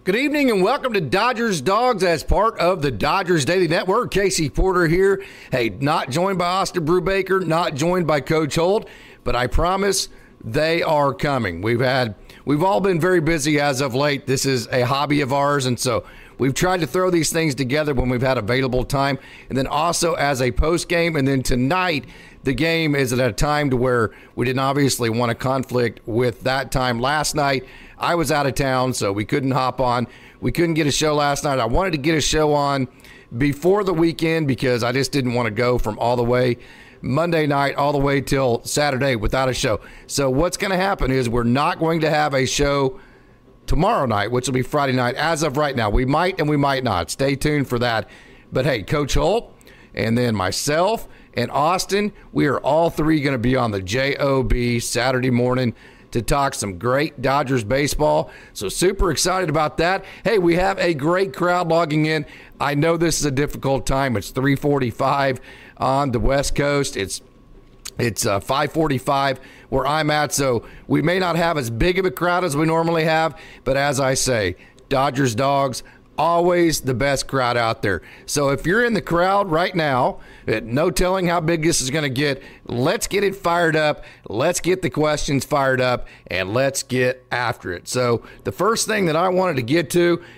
Good evening and welcome to Dodgers Dogs as part of the Dodgers Daily Network. Casey Porter here. Hey, not joined by Austin Brubaker, not joined by Coach Holt, but I promise they are coming. We've all been very busy as of late. This is a hobby of ours, and so we've tried to throw these things together when we've had available time, and then also as a post game. And then tonight, the game is at a time to where we didn't obviously want to conflict with that time. Last night, I was out of town, so we couldn't hop on. We couldn't get a show last night. I wanted to get a show on before the weekend because I just didn't want to go from all the way Monday night all the way till Saturday without a show. So what's going to happen is we're not going to have a show tomorrow night, which will be Friday night. As of right now, we might and we might not. Stay tuned for that. But hey, Coach Holt and then myself and Austin, we are all three going to be on the JOB Saturday morning to talk some great Dodgers baseball. So super excited about that. Hey, we have a great crowd logging in. I know this is a difficult time. It's 3:45 on the West Coast. It's 5:45 where I'm at, so we may not have as big of a crowd as we normally have, but as I say, Dodgers Dogs, always the best crowd out there. So if you're in the crowd right now, no telling how big this is going to get. Let's get it fired up. Let's get the questions fired up, and let's get after it. So the first thing that I wanted to get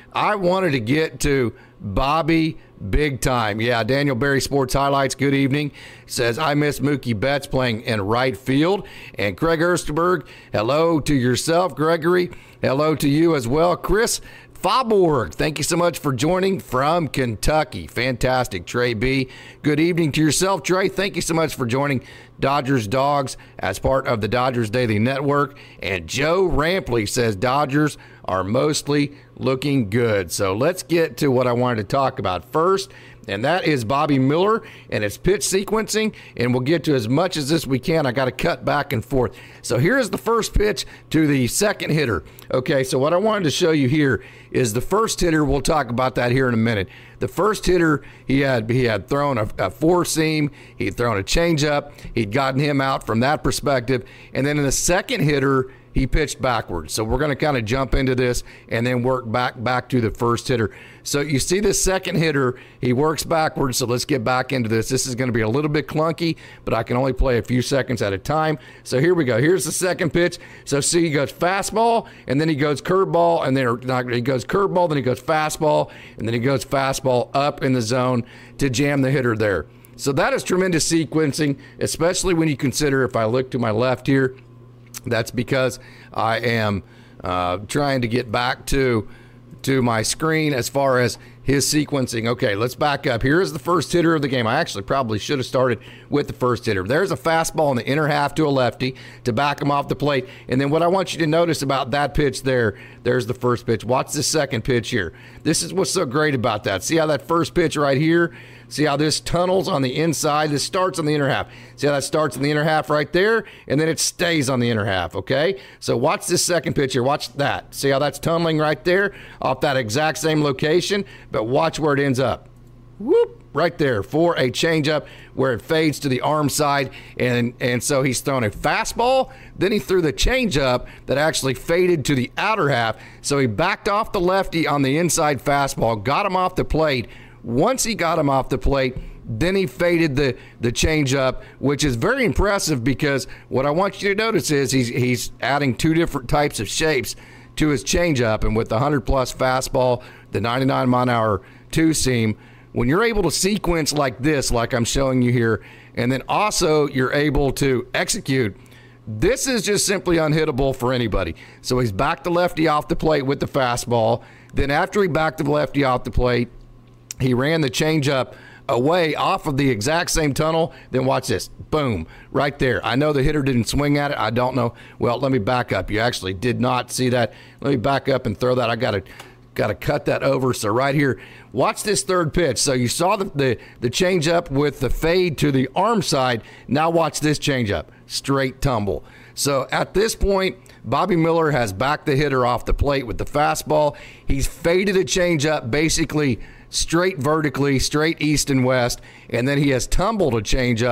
to, Bobby Big Time. Yeah, Daniel Berry Sports Highlights, good evening. Says, I miss Mookie Betts playing in right field. And Craig Ersterberg, hello to yourself, Gregory. Hello to you as well. Chris Faubourg, thank you so much for joining from Kentucky. Fantastic. Trey B, good evening to yourself. Trey, thank you so much for joining Dodgers Dogs as part of the Dodgers Daily Network. And Joe Rampley says Dodgers are mostly looking good. So let's get to what I wanted to talk about first, and that is Bobby Miller and his pitch sequencing, and we'll get to as much as this we can. I got to cut back and forth. So here's the first pitch to the second hitter. Okay, so what I wanted to show you here is the first hitter. We'll talk about that here in a minute. The first hitter, he had thrown a four-seam, he'd thrown a changeup, he'd gotten him out from that perspective, and then in the second hitter, he pitched backwards. So we're going to kind of jump into this and then work back to the first hitter. So you see the second hitter, he works backwards. So let's get back into this. This is going to be a little bit clunky, but I can only play a few seconds at a time. So here we go. Here's the second pitch. So see, he goes fastball, and then he goes curveball, and then he goes curveball, then he goes fastball, and then he goes fastball up in the zone to jam the hitter there. So that is tremendous sequencing, especially when you consider, if I look to my left here, that's because I am trying to get back to my screen as far as his sequencing. Okay, let's back up. Here is the first hitter of the game. I actually probably should have started with the first hitter. There's a fastball in the inner half to a lefty to back him off the plate. And then what I want you to notice about that pitch there's the first pitch. Watch the second pitch here. This is what's so great about that. See how that first pitch right here? See how this tunnels on the inside? This starts on the inner half. See how that starts in the inner half right there? And then it stays on the inner half, okay? So watch this second pitch here. Watch that. See how that's tunneling right there off that exact same location? But watch where it ends up. Whoop, right there for a changeup where it fades to the arm side. And so he's thrown a fastball. Then he threw the changeup that actually faded to the outer half. So he backed off the lefty on the inside fastball, got him off the plate. Once he got him off the plate, then he faded the changeup, which is very impressive because what I want you to notice is he's adding two different types of shapes to his changeup. And with the 100-plus fastball, the 99-mile-an-hour two-seam, when you're able to sequence like this, like I'm showing you here, and then also you're able to execute, this is just simply unhittable for anybody. So he's backed the lefty off the plate with the fastball. Then after he backed the lefty off the plate, he ran the changeup away off of the exact same tunnel. Then watch this. Boom. Right there. I know the hitter didn't swing at it. I don't know. Well, let me back up. You actually did not see that. Let me back up and throw that. I got to cut that over. So right here, watch this third pitch. So you saw the changeup with the fade to the arm side. Now watch this changeup. Straight tumble. So at this point, Bobby Miller has backed the hitter off the plate with the fastball. He's faded a changeup basically straight vertically, straight east and west, and then he has tumbled a changeup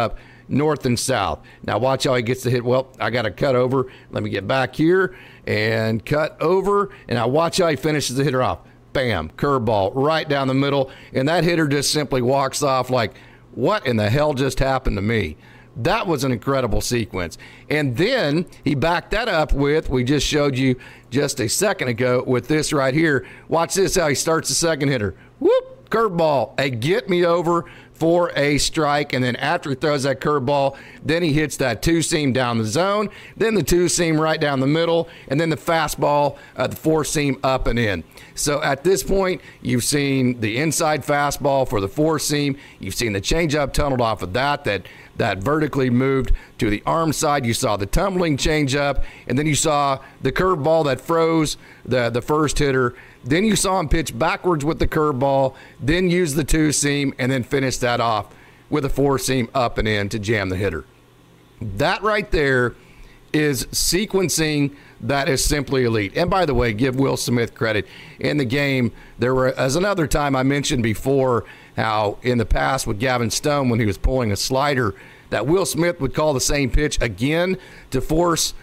north and south. Now watch how he gets the hit. Well, I got to cut over. Let me get back here and cut over. And now watch how he finishes the hitter off. Bam, curveball right down the middle. And that hitter just simply walks off like, what in the hell just happened to me? That was an incredible sequence. And then he backed that up with, we just showed you just a second ago with this right here. Watch this, how he starts the second hitter. Whoop, curveball. A get me over for a strike. And then after he throws that curveball, then he hits that two-seam down the zone, then the two-seam right down the middle, and then the fastball, the four-seam up and in. So at this point, you've seen the inside fastball for the four-seam. You've seen the changeup tunneled off of that vertically moved to the arm side. You saw the tumbling changeup, and then you saw the curveball that froze the first hitter. Then you saw him pitch backwards with the curveball, then use the two-seam, and then finish that off with a four-seam up and in to jam the hitter. That right there is sequencing that is simply elite. And by the way, give Will Smith credit. In the game, there was another time I mentioned before how in the past with Gavin Stone, when he was pulling a slider, that Will Smith would call the same pitch again to force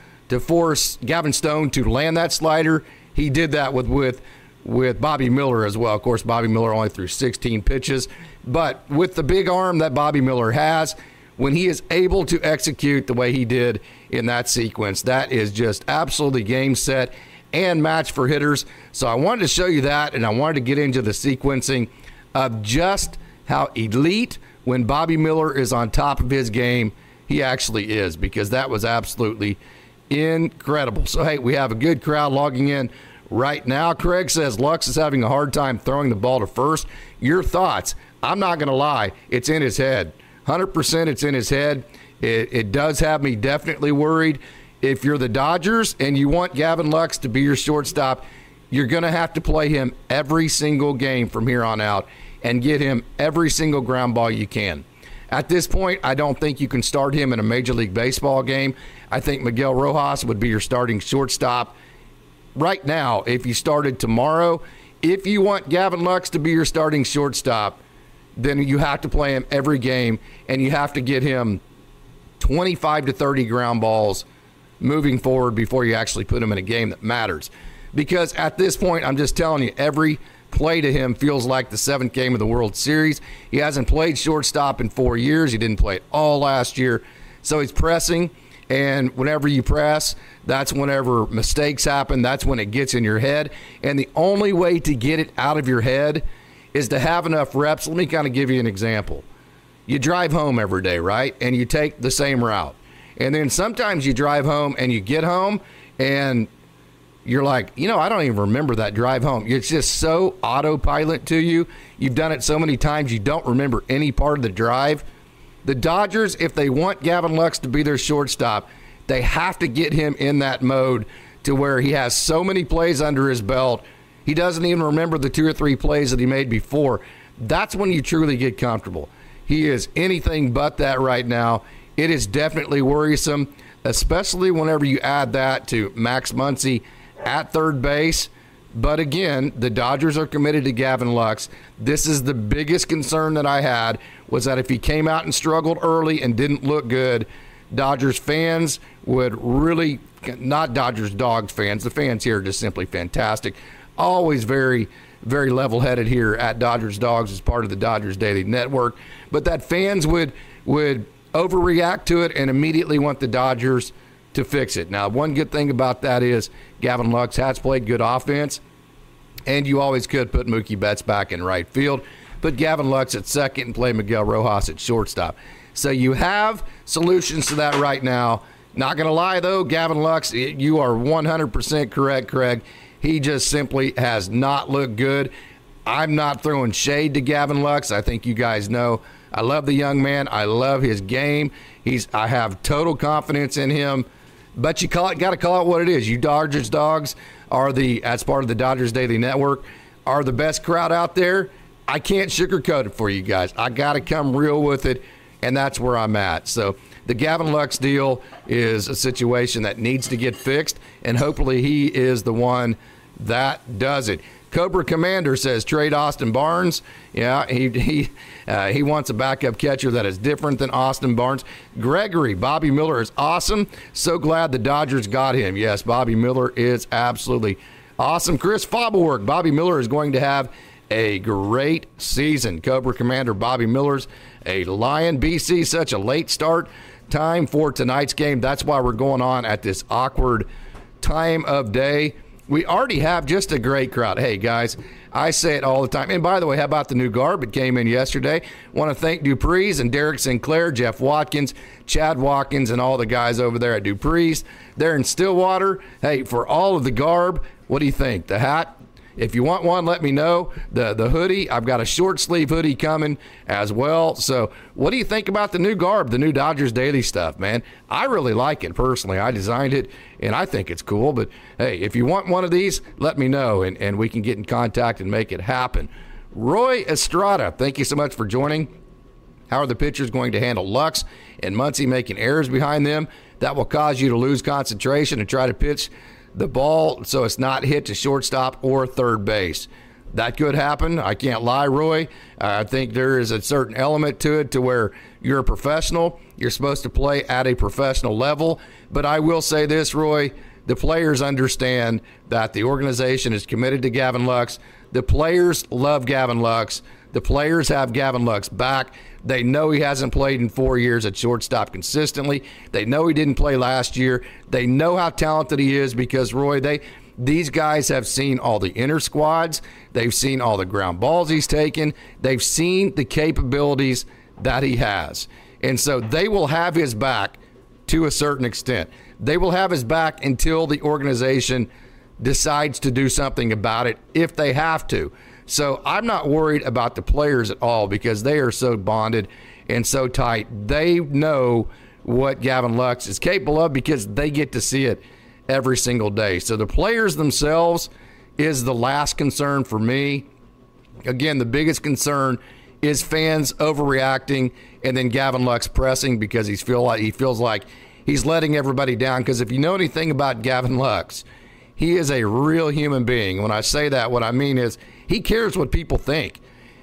Gavin Stone to land that slider. He did that with Bobby Miller as well. Of course, Bobby Miller only threw 16 pitches. But with the big arm that Bobby Miller has, when he is able to execute the way he did in that sequence, that is just absolutely game, set, and match for hitters. So I wanted to show you that, and I wanted to get into the sequencing of just how elite, when Bobby Miller is on top of his game, he actually is, because that was absolutely incredible. So, hey, we have a good crowd logging in right now. Craig says Lux is having a hard time throwing the ball to first. Your thoughts? I'm not going to lie. It's in his head. 100% it's in his head. It does have me definitely worried. If you're the Dodgers and you want Gavin Lux to be your shortstop, you're going to have to play him every single game from here on out and get him every single ground ball you can. At this point, I don't think you can start him in a Major League Baseball game. I think Miguel Rojas would be your starting shortstop right now. If you started tomorrow, if you want Gavin Lux to be your starting shortstop, then you have to play him every game, and you have to get him 25 to 30 ground balls moving forward before you actually put him in a game that matters. Because at this point, I'm just telling you, every play to him feels like the seventh game of the World Series. He hasn't played shortstop in 4 years. He didn't play it all last year. So he's pressing, and whenever you press, that's whenever mistakes happen. That's when it gets in your head. And the only way to get it out of your head is to have enough reps. Let me kind of give you an example. You drive home every day, right? And you take the same route. And then sometimes you drive home and you get home and you're like, I don't even remember that drive home. It's just so autopilot to you. You've done it so many times you don't remember any part of the drive. The Dodgers, if they want Gavin Lux to be their shortstop, they have to get him in that mode to where he has so many plays under his belt, he doesn't even remember the 2 or 3 plays that he made before. That's when you truly get comfortable. He is anything but that right now. It is definitely worrisome, especially whenever you add that to Max Muncy at third base. But again, the Dodgers are committed to Gavin Lux. This is the biggest concern that I had, was that if he came out and struggled early and didn't look good, Dodgers fans would really, not Dodgers Dogs fans, the fans here are just simply fantastic. Always very, very level-headed here at Dodgers Dogs as part of the Dodgers Daily Network. But that fans would overreact to it and immediately want the Dodgers to fix it. Now, one good thing about that is Gavin Lux has played good offense, and you always could put Mookie Betts back in right field, put Gavin Lux at second, and play Miguel Rojas at shortstop. So you have solutions to that right now. Not going to lie, though, Gavin Lux, you are 100% correct, Craig. He just simply has not looked good. I'm not throwing shade to Gavin Lux. I think you guys know I love the young man. I love his game. I have total confidence in him. But you got to call it what it is. You Dodgers Dogs are as part of the Dodgers Daily Network, are the best crowd out there. I can't sugarcoat it for you guys. I got to come real with it, and that's where I'm at. So the Gavin Lux deal is a situation that needs to get fixed, and hopefully he is the one that does it. Cobra Commander says trade Austin Barnes. Yeah, he wants a backup catcher that is different than Austin Barnes. Gregory, Bobby Miller is awesome. So glad the Dodgers got him. Yes, Bobby Miller is absolutely awesome. Chris Fablework, Bobby Miller is going to have a great season. Cobra Commander Bobby Miller's a Lion. BC, such a late start time for tonight's game. That's why we're going on at this awkward time of day. We already have just a great crowd. Hey, guys, I say it all the time. And by the way, how about the new garb? It came in yesterday. Want to thank Dupree's and Derek Sinclair, Jeff Watkins, Chad Watkins, and all the guys over there at Dupree's. They're in Stillwater. Hey, for all of the garb, what do you think? The hat? If you want one, let me know. The hoodie, I've got a short sleeve hoodie coming as well. So what do you think about the new garb, the new Dodgers Daily stuff, man? I really like it personally. I designed it, and I think it's cool. But, hey, if you want one of these, let me know, and we can get in contact and make it happen. Roy Estrada, thank you so much for joining. How are the pitchers going to handle Lux and Muncy making errors behind them? That will cause you to lose concentration and try to pitch the ball so it's not hit to shortstop or third base. That could happen. I can't lie, Roy. I think there is a certain element to it to where you're a professional. You're supposed to play at a professional level. But I will say this, Roy, the players understand that the organization is committed to Gavin Lux. The players love Gavin Lux. The players have Gavin Lux back. They know he hasn't played in 4 years at shortstop consistently. They know he didn't play last year. They know how talented he is because, Roy, these guys have seen all the inner squads. They've seen all the ground balls he's taken. They've seen the capabilities that he has. And so they will have his back to a certain extent. They will have his back until the organization decides to do something about it if they have to. So I'm not worried about the players at all because they are so bonded and so tight. They know what Gavin Lux is capable of because they get to see it every single day. So the players themselves is the last concern for me. Again, the biggest concern is fans overreacting and then Gavin Lux pressing because he feels like he's letting everybody down. Because if you know anything about Gavin Lux, he is a real human being. When I say that, what I mean is he cares what people think.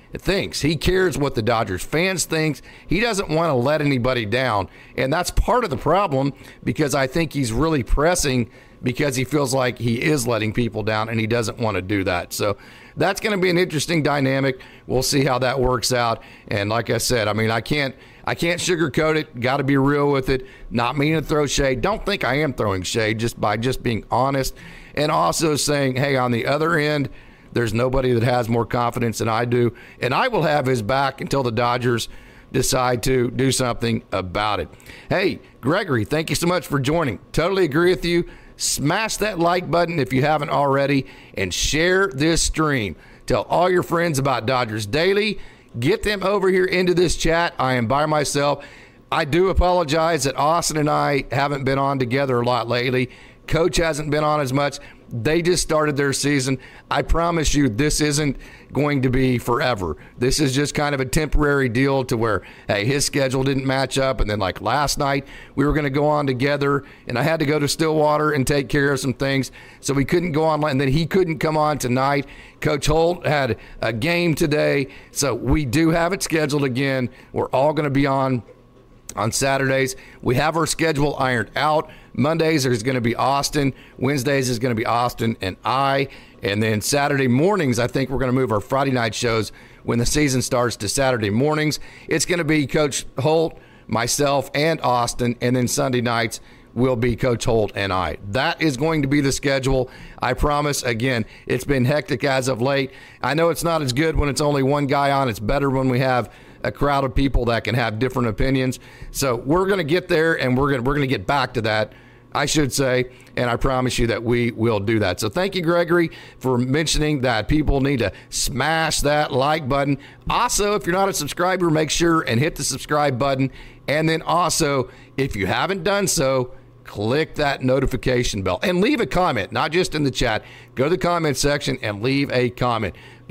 He cares what the Dodgers fans think. He doesn't want to let anybody down. And that's part of the problem because I think he's really pressing because he feels like he is letting people down and he doesn't want to do that. So that's going to be an interesting dynamic. We'll see how that works out. And like I said, I mean, I can't sugarcoat it. Got to be real with it. Not meaning to throw shade. Don't think I am throwing shade just by being honest. And also saying, hey, on the other end, there's nobody that has more confidence than I do. And I will have his back until the Dodgers decide to do something about it. Hey, Gregory, thank you so much for joining. Totally agree with you. Smash that like button if you haven't already and share this stream. Tell all your friends about Dodgers Daily. Get them over here into this chat. I am by myself. I do apologize that Austin and I haven't been on together a lot lately. Coach hasn't been on as much. They just started their season. I promise you this isn't going to be forever. This is just kind of a temporary deal to where, hey, his schedule didn't match up. And then like last night, we were going to go on together and I had to go to Stillwater and take care of some things. So we couldn't go on. And then he couldn't come on tonight. Coach Holt had a game today. So we do have it scheduled again. We're all going to be on Saturdays. We have our schedule ironed out. Mondays there's going to be Austin. Wednesdays is going to be Austin and I. And then Saturday mornings, I think we're going to move our Friday night shows when the season starts to Saturday mornings. It's going to be Coach Holt, myself, and Austin. And then Sunday nights will be Coach Holt and I. That is going to be the schedule. I promise. Again, it's been hectic as of late. I know it's not as good when it's only one guy on. It's better when we have a crowd of people that can have different opinions. So we're going to get there, and we're going to get back to that, I should say, and I promise you that we will do that. So thank you, Gregory, for mentioning that people need to smash that like button. Also, if you're not a subscriber, make sure and hit the subscribe button. And then also, if you haven't done so, click that notification bell and leave a comment, not just in the chat. Go to the comment section and leave a comment.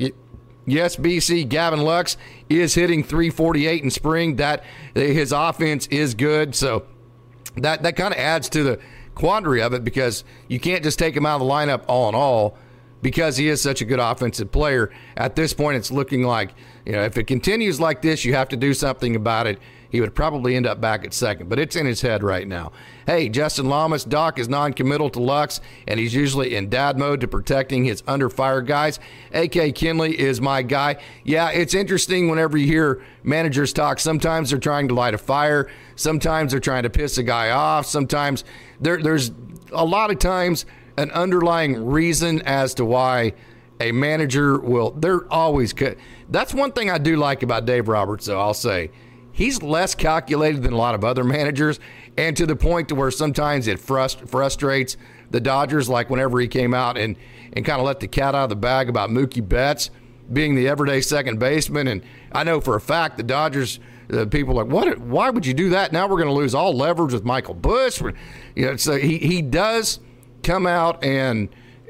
Yes, BC, Gavin Lux is hitting 348 in spring. That his offense is good. So that kind of adds to the quandary of it because you can't just take him out of the lineup all in all because he is such a good offensive player. At this point, it's looking like, if it continues like this, you have to do something about it. He would probably end up back at second, but it's in his head right now. Hey, Justin Lamas, Doc is non-committal to Lux, and he's usually in dad mode to protecting his under fire guys. A.K. Kinley is my guy. Yeah, it's interesting whenever you hear managers talk. Sometimes they're trying to light a fire. Sometimes they're trying to piss a guy off. Sometimes there's a lot of times an underlying reason as to why a manager will. They're always good. That's one thing I do like about Dave Roberts, though, I'll say. He's less calculated than a lot of other managers, and to the point to where sometimes it frustrates the Dodgers, like whenever he came out and kind of let the cat out of the bag about Mookie Betts being the everyday second baseman. And I know for a fact the Dodgers, people are like, what? Why would you do that? Now we're going to lose all leverage with Michael Busch. So he does come out and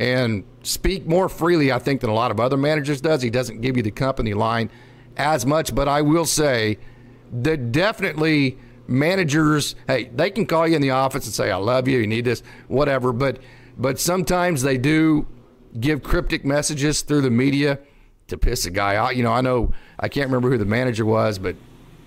speak more freely, I think, than a lot of other managers does. He doesn't give you the company line as much, but I will say that definitely managers, hey, they can call you in the office and say, I love you, you need this, whatever, but sometimes they do give cryptic messages through the media to piss a guy out. I know, I can't remember who the manager was, but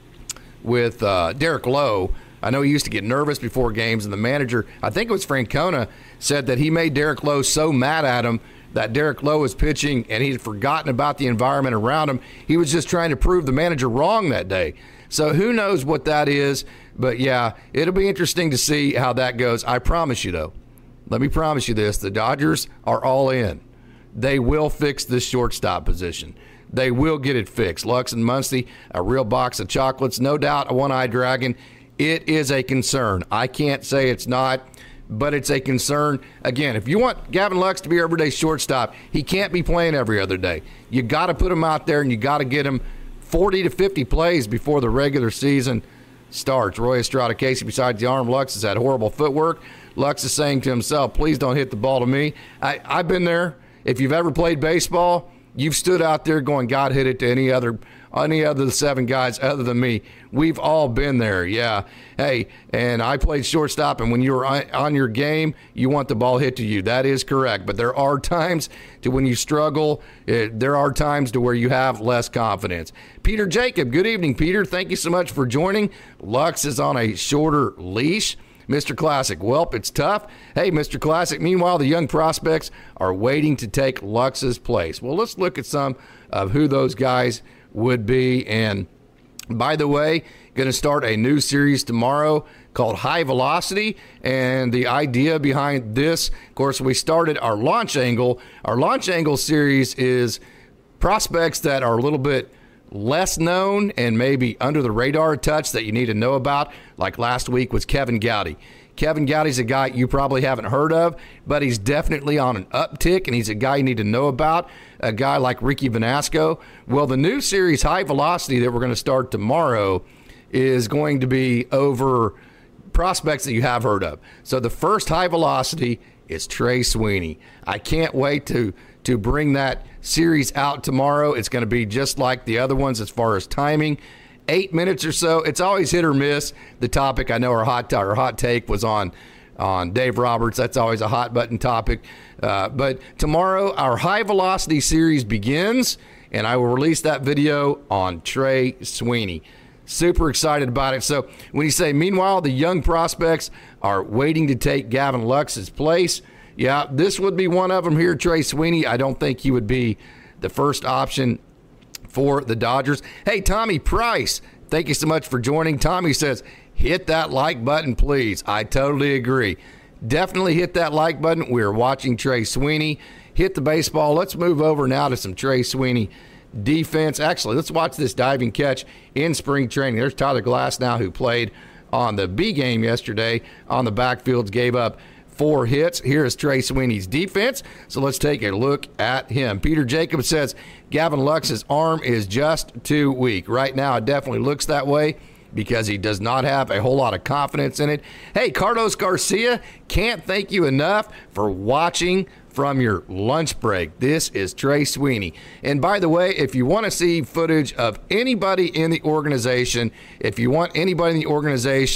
with Derek Lowe, I know he used to get nervous before games, and the manager, I think it was Francona, said that he made Derek Lowe so mad at him that Derek Lowe was pitching and he'd forgotten about the environment around him. He was just trying to prove the manager wrong that day. So who knows what that is, but yeah, it'll be interesting to see how that goes. I promise you, though, let me promise you this, the Dodgers are all in. They will fix this shortstop position. They will get it fixed. Lux and Muncy, a real box of chocolates, no doubt a one-eyed dragon. It is a concern. I can't say it's not, but it's a concern. Again, if you want Gavin Lux to be your everyday shortstop, he can't be playing every other day. You got to put him out there, and you got to get him 40 to 50 plays before the regular season starts. Roy Estrada Casey besides the arm. Lux has had horrible footwork. Lux is saying to himself, please don't hit the ball to me. I've been there. If you've ever played baseball, you've stood out there going, God, hit it to any other of the seven guys other than me. We've all been there, yeah. Hey, and I played shortstop, and when you're on your game, you want the ball hit to you. That is correct. But there are times to when you struggle. There are times to where you have less confidence. Peter Jacob, good evening, Peter. Thank you so much for joining. Lux is on a shorter leash. Mr. Classic, welp, it's tough. Hey, Mr. Classic, meanwhile, the young prospects are waiting to take Lux's place. Well, let's look at some of who those guys would be. And by the way, going to start a new series tomorrow called High Velocity. And the idea behind this, of course, we started our launch angle. Our launch angle series is prospects that are a little bit less known and maybe under the radar a touch that you need to know about. Like last week was Kevin Gowdy. Kevin Gowdy's a guy you probably haven't heard of, but he's definitely on an uptick, and he's a guy you need to know about, a guy like Ricky Vanasco. Well, the new series, High Velocity, that we're going to start tomorrow is going to be over prospects that you have heard of. So the first High Velocity is Trey Sweeney. I can't wait to bring that series out tomorrow. It's going to be just like the other ones as far as timing. 8 minutes or so. It's always hit or miss. The topic, I know our hot take was on Dave Roberts. That's always a hot button topic. But tomorrow, our High Velocity series begins, and I will release that video on Trey Sweeney. Super excited about it. So when you say, meanwhile, the young prospects are waiting to take Gavin Lux's place, yeah, this would be one of them here, Trey Sweeney. I don't think he would be the first option for the Dodgers. Hey, Tommy Price, thank you so much for joining. Tommy says, hit that like button, please. I totally agree. Definitely hit that like button. We're watching Trey Sweeney hit the baseball. Let's move over now to some Trey Sweeney defense. Actually, let's watch this diving catch in spring training. There's Tyler Glasnow, who played on the B game yesterday on the backfields, gave up 4 hits. Here is Trey Sweeney's defense. So let's take a look at him. Peter Jacobs says Gavin Lux's arm is just too weak. Right now, it definitely looks that way because he does not have a whole lot of confidence in it. Hey, Carlos Garcia, can't thank you enough for watching from your lunch break. This is Trey Sweeney. And by the way, if you want to see footage of anybody in the organization, if you want anybody in the organization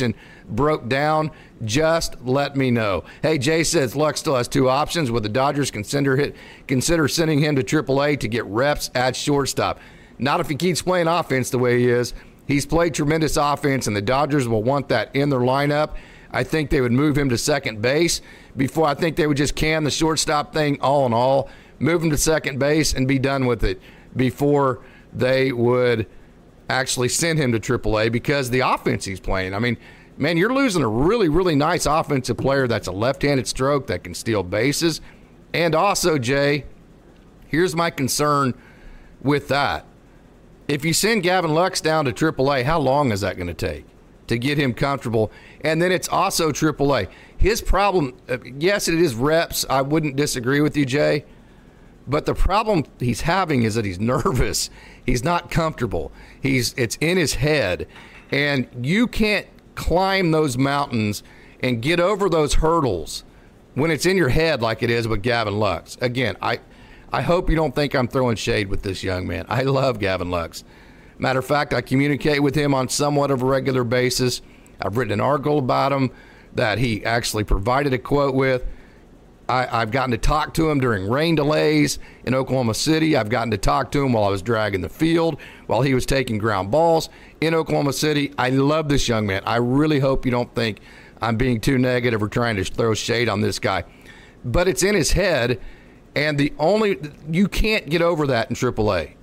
broke down, just let me know. Hey, Jay says Luck still has two options. Would the Dodgers consider sending him to AAA to get reps at shortstop? Not if he keeps playing offense the way he is. He's played tremendous offense, and the Dodgers will want that in their lineup. I think they would move him to second base before. I think they would just can the shortstop thing all in all, move him to second base, and be done with it before they would actually send him to AAA because the offense he's playing. I mean, man, you're losing a really, really nice offensive player that's a left-handed stroke that can steal bases. And also, Jay, here's my concern with that. If you send Gavin Lux down to AAA, how long is that going to take to get him comfortable? And then it's also AAA. His problem, yes, it is reps. I wouldn't disagree with you, Jay. But the problem he's having is that he's nervous. He's not comfortable. It's in his head. And you can't climb those mountains and get over those hurdles when it's in your head like it is with Gavin Lux. Again, I hope you don't think I'm throwing shade with this young man. I love Gavin Lux. Matter of fact, I communicate with him on somewhat of a regular basis. I've written an article about him that he actually provided a quote with. I've gotten to talk to him during rain delays in Oklahoma City. I've gotten to talk to him while I was dragging the field, while he was taking ground balls in Oklahoma City. I love this young man. I really hope you don't think I'm being too negative or trying to throw shade on this guy. But it's in his head, and you can't get over that in AAA.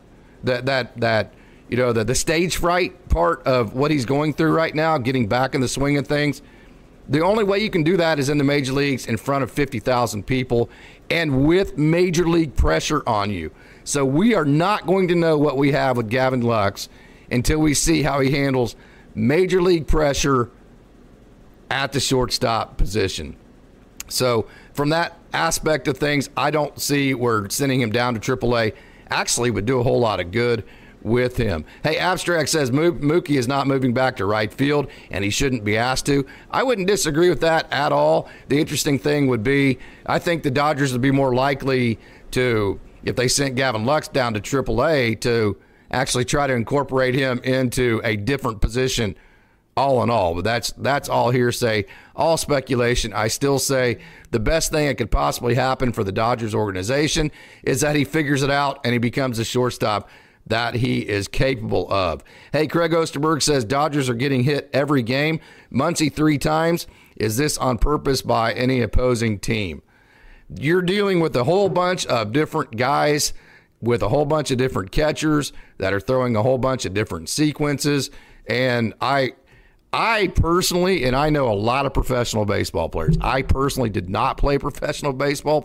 The stage fright part of what he's going through right now, getting back in the swing of things. The only way you can do that is in the major leagues in front of 50,000 people and with major league pressure on you. So we are not going to know what we have with Gavin Lux until we see how he handles major league pressure at the shortstop position. So from that aspect of things, I don't see where sending him down to AAA actually would do a whole lot of good with him. Hey, Abstract says Mookie is not moving back to right field, and he shouldn't be asked to. I wouldn't disagree with that at all. The interesting thing would be, I think the Dodgers would be more likely to, if they sent Gavin Lux down to AAA, to actually try to incorporate him into a different position all in all. But that's all hearsay, all speculation. I still say the best thing that could possibly happen for the Dodgers organization is that he figures it out and he becomes a shortstop that he is capable of. Hey, Craig Osterberg says Dodgers are getting hit every game. Muncy 3 times. Is this on purpose by any opposing team? You're dealing with a whole bunch of different guys with a whole bunch of different catchers that are throwing a whole bunch of different sequences. And I personally, and I know a lot of professional baseball players. I personally did not play professional baseball,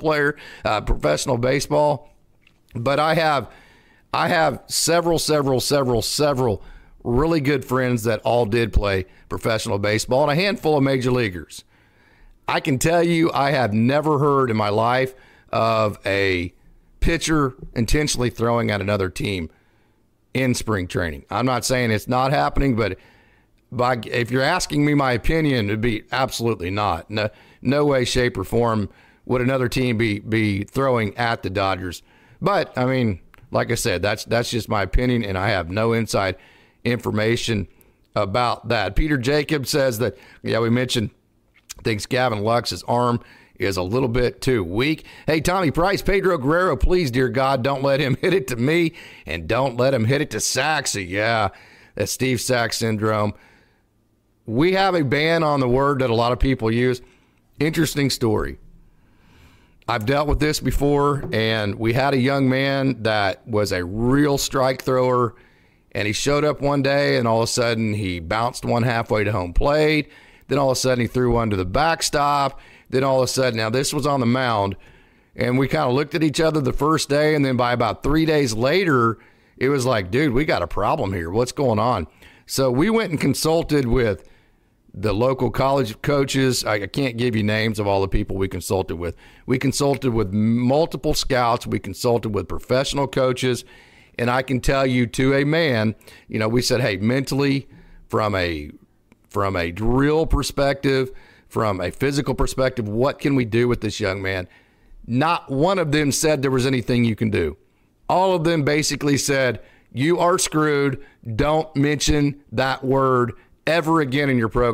but I have several really good friends that all did play professional baseball and a handful of major leaguers. I can tell you I have never heard in my life of a pitcher intentionally throwing at another team in spring training. I'm not saying it's not happening, but if you're asking me my opinion, it'd be absolutely not. No way, shape, or form would another team be throwing at the Dodgers. But, I mean, like I said, that's just my opinion, and I have no inside information about that. Peter Jacobs says that, we mentioned, thinks Gavin Lux's arm is a little bit too weak. Hey, Tommy Price, Pedro Guerrero, please, dear God, don't let him hit it to me, and don't let him hit it to Saxy. Yeah, that's Steve Sax syndrome. We have a ban on the word that a lot of people use. Interesting story. I've dealt with this before, and we had a young man that was a real strike thrower, and he showed up one day, and all of a sudden he bounced one halfway to home plate. Then all of a sudden he threw one to the backstop. Then all of a sudden, now this was on the mound, and we kind of looked at each other the first day, and then by about 3 days later, it was like, dude, we got a problem here. What's going on? So we went and consulted with the local college coaches. I can't give you names of all the people we consulted with. We consulted with multiple scouts. We consulted with professional coaches. And I can tell you to a man, we said, hey, mentally, from a drill perspective, from a physical perspective, what can we do with this young man? Not one of them said there was anything you can do. All of them basically said, you are screwed. Don't mention that word ever again in your program.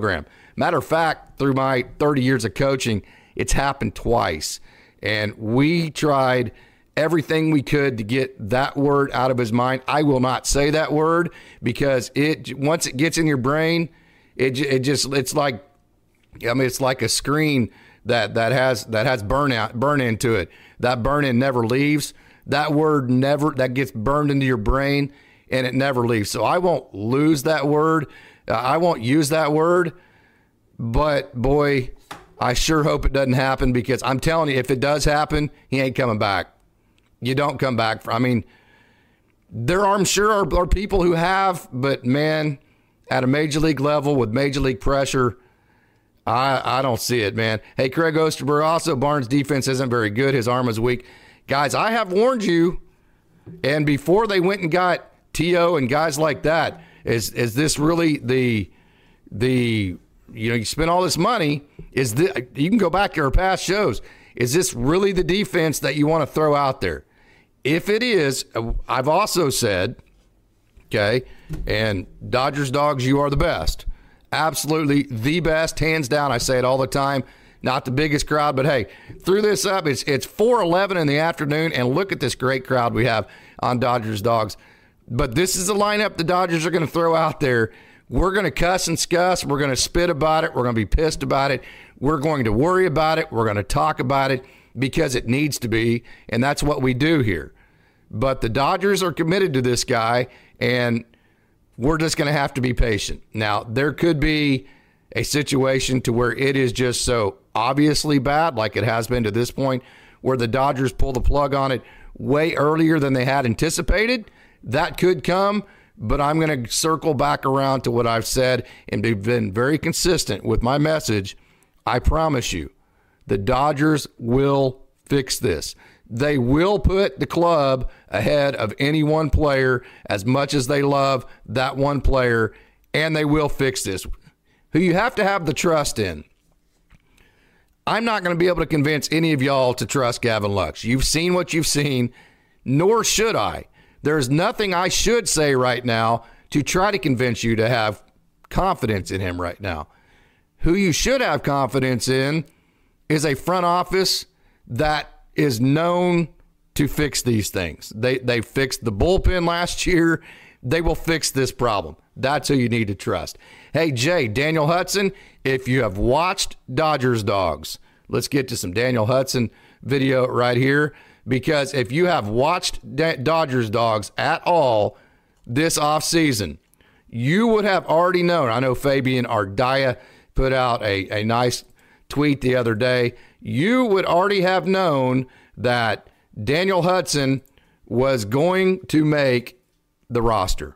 Matter of fact, through my 30 years of coaching, it's happened twice. And we tried everything we could to get that word out of his mind. I will not say that word because once it gets in your brain, it's like, I mean, it's like a screen that has burn into it. That burn in never leaves. That word that gets burned into your brain and it never leaves. So I won't lose that word. I won't use that word, but boy, I sure hope it doesn't happen, because I'm telling you, if it does happen, he ain't coming back. You don't come back. I mean, there are, I'm sure, are people who have, but man, at a major league level with major league pressure, I don't see it, man. Hey, Craig Osterberg, also Barnes' defense isn't very good. His arm is weak. Guys, I have warned you, and before they went and got T.O. and guys like that, is this really the you spend all this money, you can go back to our past shows. Is this really the defense that you want to throw out there? If it is, I've also said, okay, and Dodgers dogs, you are the best. Absolutely the best, hands down. I say it all the time. Not the biggest crowd, but hey, threw this up. It's 4:11 in the afternoon, and look at this great crowd we have on Dodgers dogs. But this is the lineup the Dodgers are going to throw out there. We're going to cuss and scuss. We're going to spit about it. We're going to be pissed about it. We're going to worry about it. We're going to talk about it because it needs to be, and that's what we do here. But the Dodgers are committed to this guy, and we're just going to have to be patient. Now, there could be a situation to where it is just so obviously bad, like it has been to this point, where the Dodgers pull the plug on it way earlier than they had anticipated. That could come, but I'm going to circle back around to what I've said and been very consistent with my message. I promise you, the Dodgers will fix this. They will put the club ahead of any one player as much as they love that one player, and they will fix this. Who you have to have the trust in. I'm not going to be able to convince any of y'all to trust Gavin Lux. You've seen what you've seen, nor should I. There's nothing I should say right now to try to convince you to have confidence in him right now. Who you should have confidence in is a front office that is known to fix these things. They fixed the bullpen last year. They will fix this problem. That's who you need to trust. Hey, Jay, Daniel Hudson, if you have watched Dodgers Dogs, let's get to some Daniel Hudson video right here, because if you have watched Dodgers Dogs at all this offseason, you would have already known. I know Fabian Ardaya put out a nice tweet the other day. You would already have known that Daniel Hudson was going to make the roster.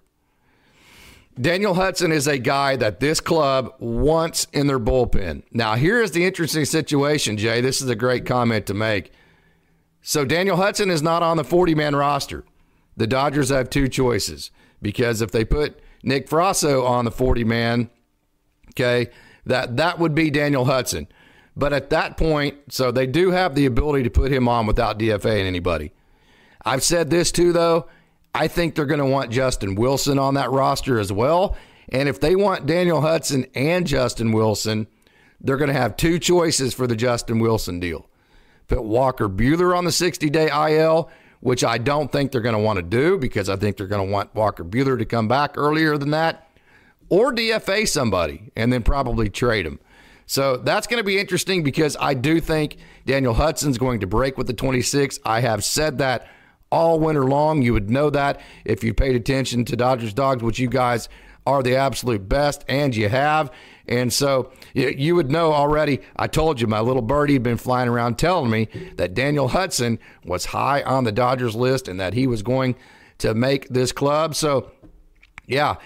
Daniel Hudson is a guy that this club wants in their bullpen. Now, here is the interesting situation, Jay. This is a great comment to make. So Daniel Hudson is not on the 40-man roster. The Dodgers have two choices, because if they put Nick Frasso on the 40-man, okay, that would be Daniel Hudson. But at that point, so they do have the ability to put him on without DFAing anybody. I've said this too, though. I think they're going to want Justin Wilson on that roster as well. And if they want Daniel Hudson and Justin Wilson, they're going to have two choices for the Justin Wilson deal. Put Walker Buehler on the 60-day IL, which I don't think they're going to want to do, because I think they're going to want Walker Buehler to come back earlier than that, or DFA somebody and then probably trade him. So that's going to be interesting, because I do think Daniel Hudson's going to break with the 26. I have said that all winter long. You would know that if you paid attention to Dodgers Dogs, which you guys are the absolute best, and you have. And so you would know already. I told you, my little birdie had been flying around telling me that Daniel Hudson was high on the Dodgers list and that he was going to make this club. So, yeah,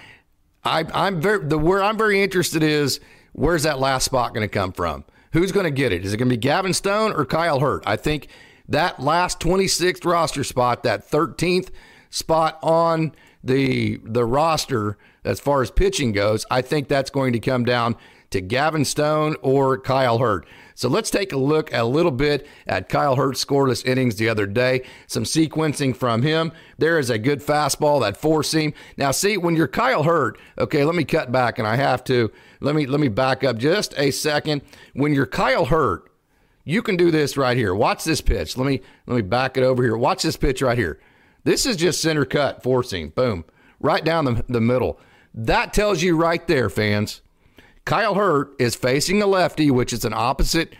where I'm very interested is, where's that last spot going to come from? Who's going to get it? Is it going to be Gavin Stone or Kyle Hurt? I think that last 26th roster spot, that 13th spot on the roster as far as pitching goes, I think that's going to come down to Gavin Stone or Kyle Hurt. So let's take a look a little bit at Kyle Hurt's scoreless innings the other day. Some sequencing from him. There is a good fastball, that four seam. Now, see, when you're Kyle Hurt, okay, let me cut back, and I have to. Let me back up just a second. When you're Kyle Hurt, you can do this right here. Watch this pitch. Let me back it over here. Watch this pitch right here. This is just center cut, four seam. Boom. Right down the middle. That tells you right there, fans. Kyle Hurt is facing a lefty, which is an opposite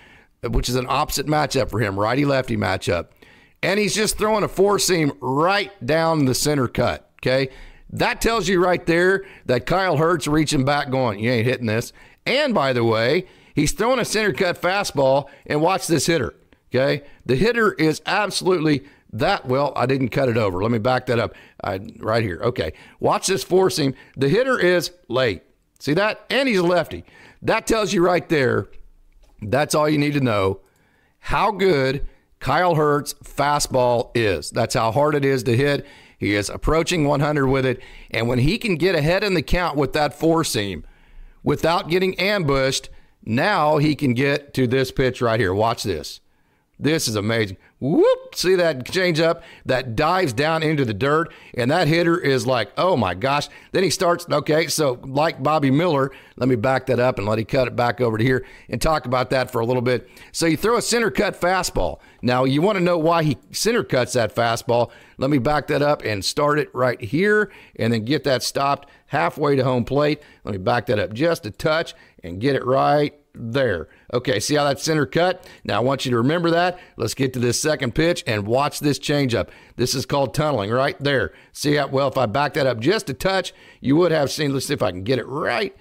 matchup for him, righty-lefty matchup. And he's just throwing a four-seam right down the center cut, okay? That tells you right there that Kyle Hurt's reaching back going, you ain't hitting this. And, by the way, he's throwing a center cut fastball, and watch this hitter, okay? The hitter is absolutely I didn't cut it over. Let me back that up right here. Okay, watch this four seam. The hitter is late. See that? And he's a lefty. That tells you right there, that's all you need to know, how good Kyle Hurt's fastball is. That's how hard it is to hit. He is approaching 100 with it. And when he can get ahead in the count with that four seam without getting ambushed, now he can get to this pitch right here. Watch this. This is amazing. Whoop! See that change up that dives down into the dirt, and that hitter is like, oh my gosh. Then he starts, okay, so like Bobby Miller, let me back that up and let him cut it back over to here and talk about that for a little bit. So you throw a center cut fastball. Now you want to know why he center cuts that fastball. Let me back that up and start it right here and then get that stopped halfway to home plate. Let me back that up just a touch and get it right there. Okay, see how that's center cut? Now I want you to remember that. Let's get to this second pitch and watch this changeup. This is called tunneling right there. See how, well, if I back that up just a touch, you would have seen, let's see if I can get it right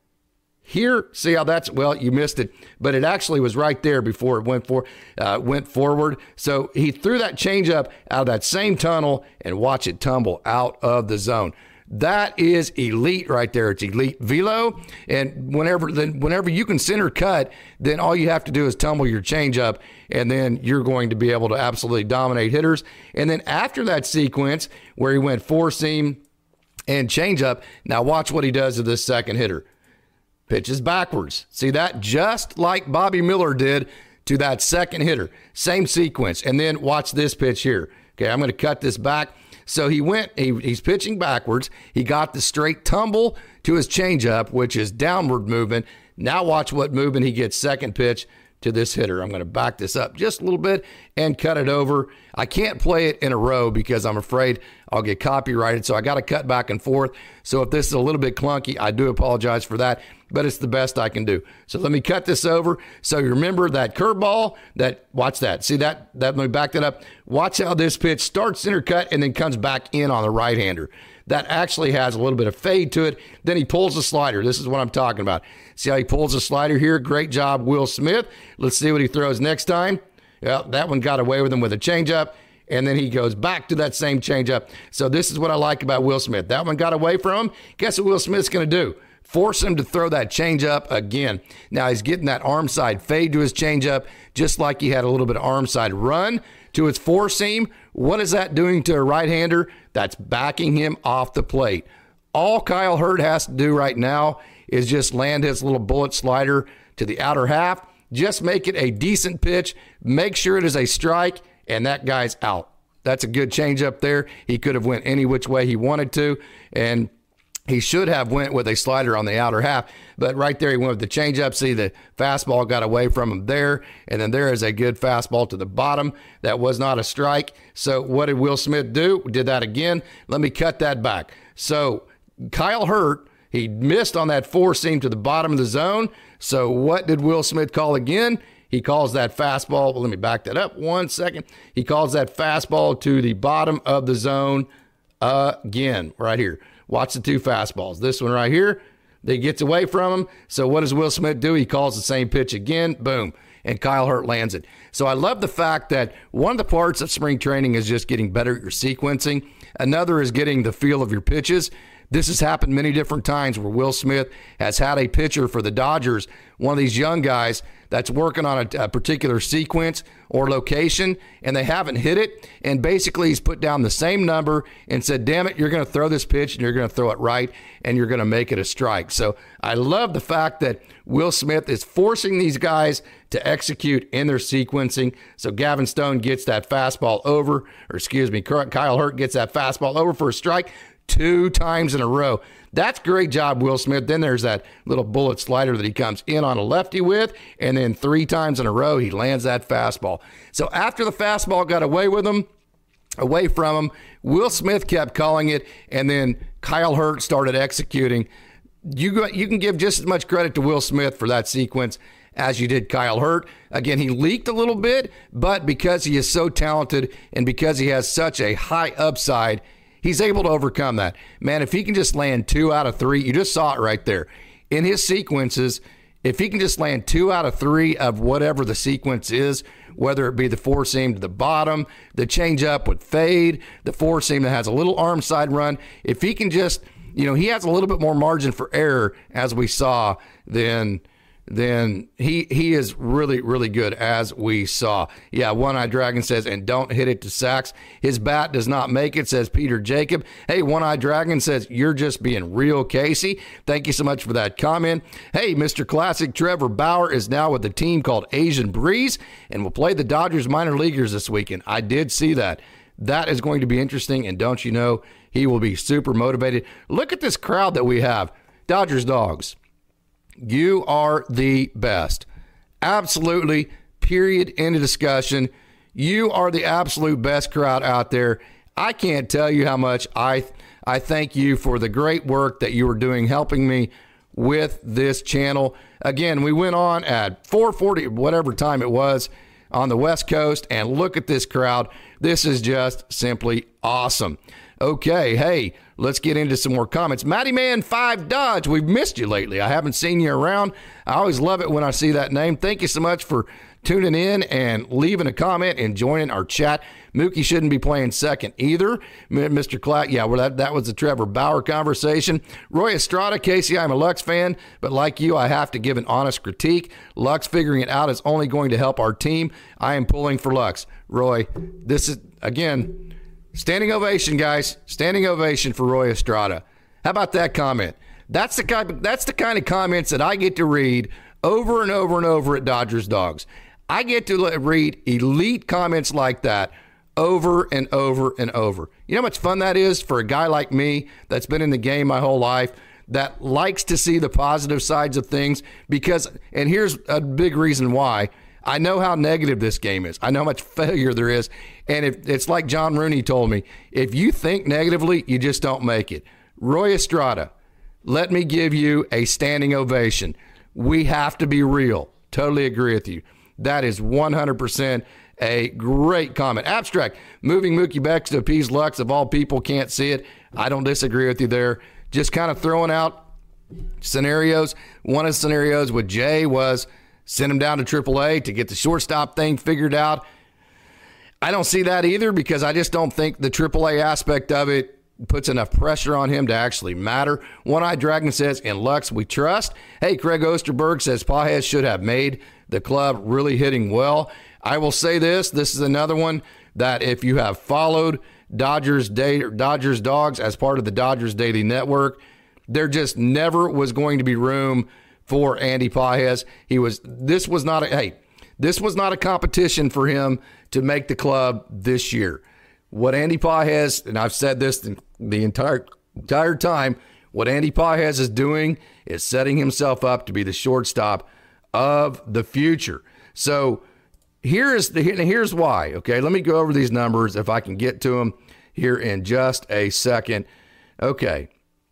here. See how that's, well, you missed it, but it actually was right there before it went forward. So he threw that changeup out of that same tunnel and watch it tumble out of the zone. That is elite right there. It's elite velo. And whenever you can center cut, then all you have to do is tumble your changeup, and then you're going to be able to absolutely dominate hitters. And then after that sequence where he went four seam and changeup, now watch what he does to this second hitter. Pitches backwards. See that? Just like Bobby Miller did to that second hitter. Same sequence. And then watch this pitch here. Okay, I'm going to cut this back. So he's pitching backwards. He got the straight tumble to his changeup, which is downward movement. Now watch what movement he gets second pitch to this hitter. I'm going to back this up just a little bit and cut it over. I can't play it in a row because I'm afraid I'll get copyrighted, so I got to cut back and forth. So if this is a little bit clunky, I do apologize for that, but it's the best I can do. So let me cut this over. So you remember that curveball, watch that. See that? Let me back that up. Watch how this pitch starts center cut and then comes back in on the right-hander. That actually has a little bit of fade to it. Then he pulls the slider. This is what I'm talking about. See how he pulls the slider here? Great job, Will Smith. Let's see what he throws next time. Well, that one got away with him with a changeup, and then he goes back to that same changeup. So this is what I like about Will Smith. That one got away from him. Guess what Will Smith's going to do? Force him to throw that changeup again. Now he's getting that arm side fade to his changeup, just like he had a little bit of arm side run to his four seam. What is that doing to a right-hander? That's backing him off the plate. All Kyle Hurt has to do right now is just land his little bullet slider to the outer half. Just make it a decent pitch. Make sure it is a strike, and that guy's out. That's a good changeup there. He could have went any which way he wanted to, and he should have went with a slider on the outer half, but right there he went with the changeup. See, the fastball got away from him there, and then there is a good fastball to the bottom. That was not a strike. So what did Will Smith do? Did that again. Let me cut that back. So Kyle Hurt, he missed on that four seam to the bottom of the zone. So what did Will Smith call again? He calls that fastball. Well, let me back that up 1 second. He calls that fastball to the bottom of the zone again, right here. Watch the two fastballs. This one right here, that gets away from him. So what does Will Smith do? He calls the same pitch again. Boom. And Kyle Hurt lands it. So I love the fact that one of the parts of spring training is just getting better at your sequencing. Another is getting the feel of your pitches. This has happened many different times where Will Smith has had a pitcher for the Dodgers, one of these young guys that's working on a particular sequence or location, and they haven't hit it. And basically he's put down the same number and said, damn it, you're going to throw this pitch and you're going to throw it right and you're going to make it a strike. So I love the fact that Will Smith is forcing these guys to execute in their sequencing. So Gavin Stone gets that fastball over, Kyle Hurt gets that fastball over for a strike 2 times in a row. That's great job, Will Smith. Then there's that little bullet slider that he comes in on a lefty with, and then 3 times in a row he lands that fastball. So after the fastball got away from him, Will Smith kept calling it, and then Kyle Hurt started executing. You can give just as much credit to Will Smith for that sequence as you did Kyle Hurt. Again, he leaked a little bit, but because he is so talented and because he has such a high upside, he's able to overcome that. Man, if he can just land 2 out of 3, you just saw it right there. In his sequences, if he can just land 2 out of 3 of whatever the sequence is, whether it be the 4-seam to the bottom, the changeup with fade, the 4-seam that has a little arm side run, if he can just, he has a little bit more margin for error, as we saw, then he is really, really good, as we saw. Yeah, One-Eyed Dragon says, and don't hit it to sacks. His bat does not make it, says Peter Jacob. Hey, One-Eyed Dragon says, you're just being real, Casey. Thank you so much for that comment. Hey, Mr. Classic Trevor Bauer is now with a team called Asian Breeze and will play the Dodgers minor leaguers this weekend. I did see that. That is going to be interesting, and don't you know, he will be super motivated. Look at this crowd that we have. Dodgers dogs. You are the best. Absolutely, period, end of discussion. You are the absolute best crowd out there. I can't tell you how much I thank you for the great work that you are doing helping me with this channel. Again, we went on at 4:40, whatever time it was, on the West Coast, and look at this crowd. This is just simply awesome. Okay, hey, let's get into some more comments. Matty Man 5 Dodge, we've missed you lately. I haven't seen you around. I always love it when I see that name. Thank you so much for tuning in and leaving a comment and joining our chat. Mookie shouldn't be playing second either. Mr. Clack, yeah, well, that was the Trevor Bauer conversation. Roy Estrada, Casey, I'm a Lux fan, but like you, I have to give an honest critique. Lux figuring it out is only going to help our team. I am pulling for Lux. Roy, this is, again, standing ovation, guys. Standing ovation for Roy Estrada. How about that comment? That's the kind of comments that I get to read over and over and over at Dodgers Dogs. I get to read elite comments like that over and over and over. You know how much fun that is for a guy like me that's been in the game my whole life, that likes to see the positive sides of things, because, and here's a big reason why, I know how negative this game is. I know how much failure there is. And it's like John Rooney told me, if you think negatively, you just don't make it. Roy Estrada, let me give you a standing ovation. We have to be real. Totally agree with you. That is 100% a great comment. Abstract, moving Mookie Betts to appease Lux, of all people, can't see it. I don't disagree with you there. Just kind of throwing out scenarios. One of the scenarios with Jay was send him down to AAA to get the shortstop thing figured out. I don't see that either, because I just don't think the AAA aspect of it puts enough pressure on him to actually matter. One-Eyed Dragon says, in Lux we trust. Hey, Craig Osterberg says Pages should have made the club really hitting well. I will say this is another one that if you have followed Dodgers Dogs as part of the Dodgers Daily Network, there just never was going to be room for Andy Pages. This was not a competition for him to make the club this year. What Andy Pages, and I've said this the entire time, what Andy Pages is doing is setting himself up to be the shortstop of the future. So here's why. Okay, let me go over these numbers if I can get to them here in just a second. Okay.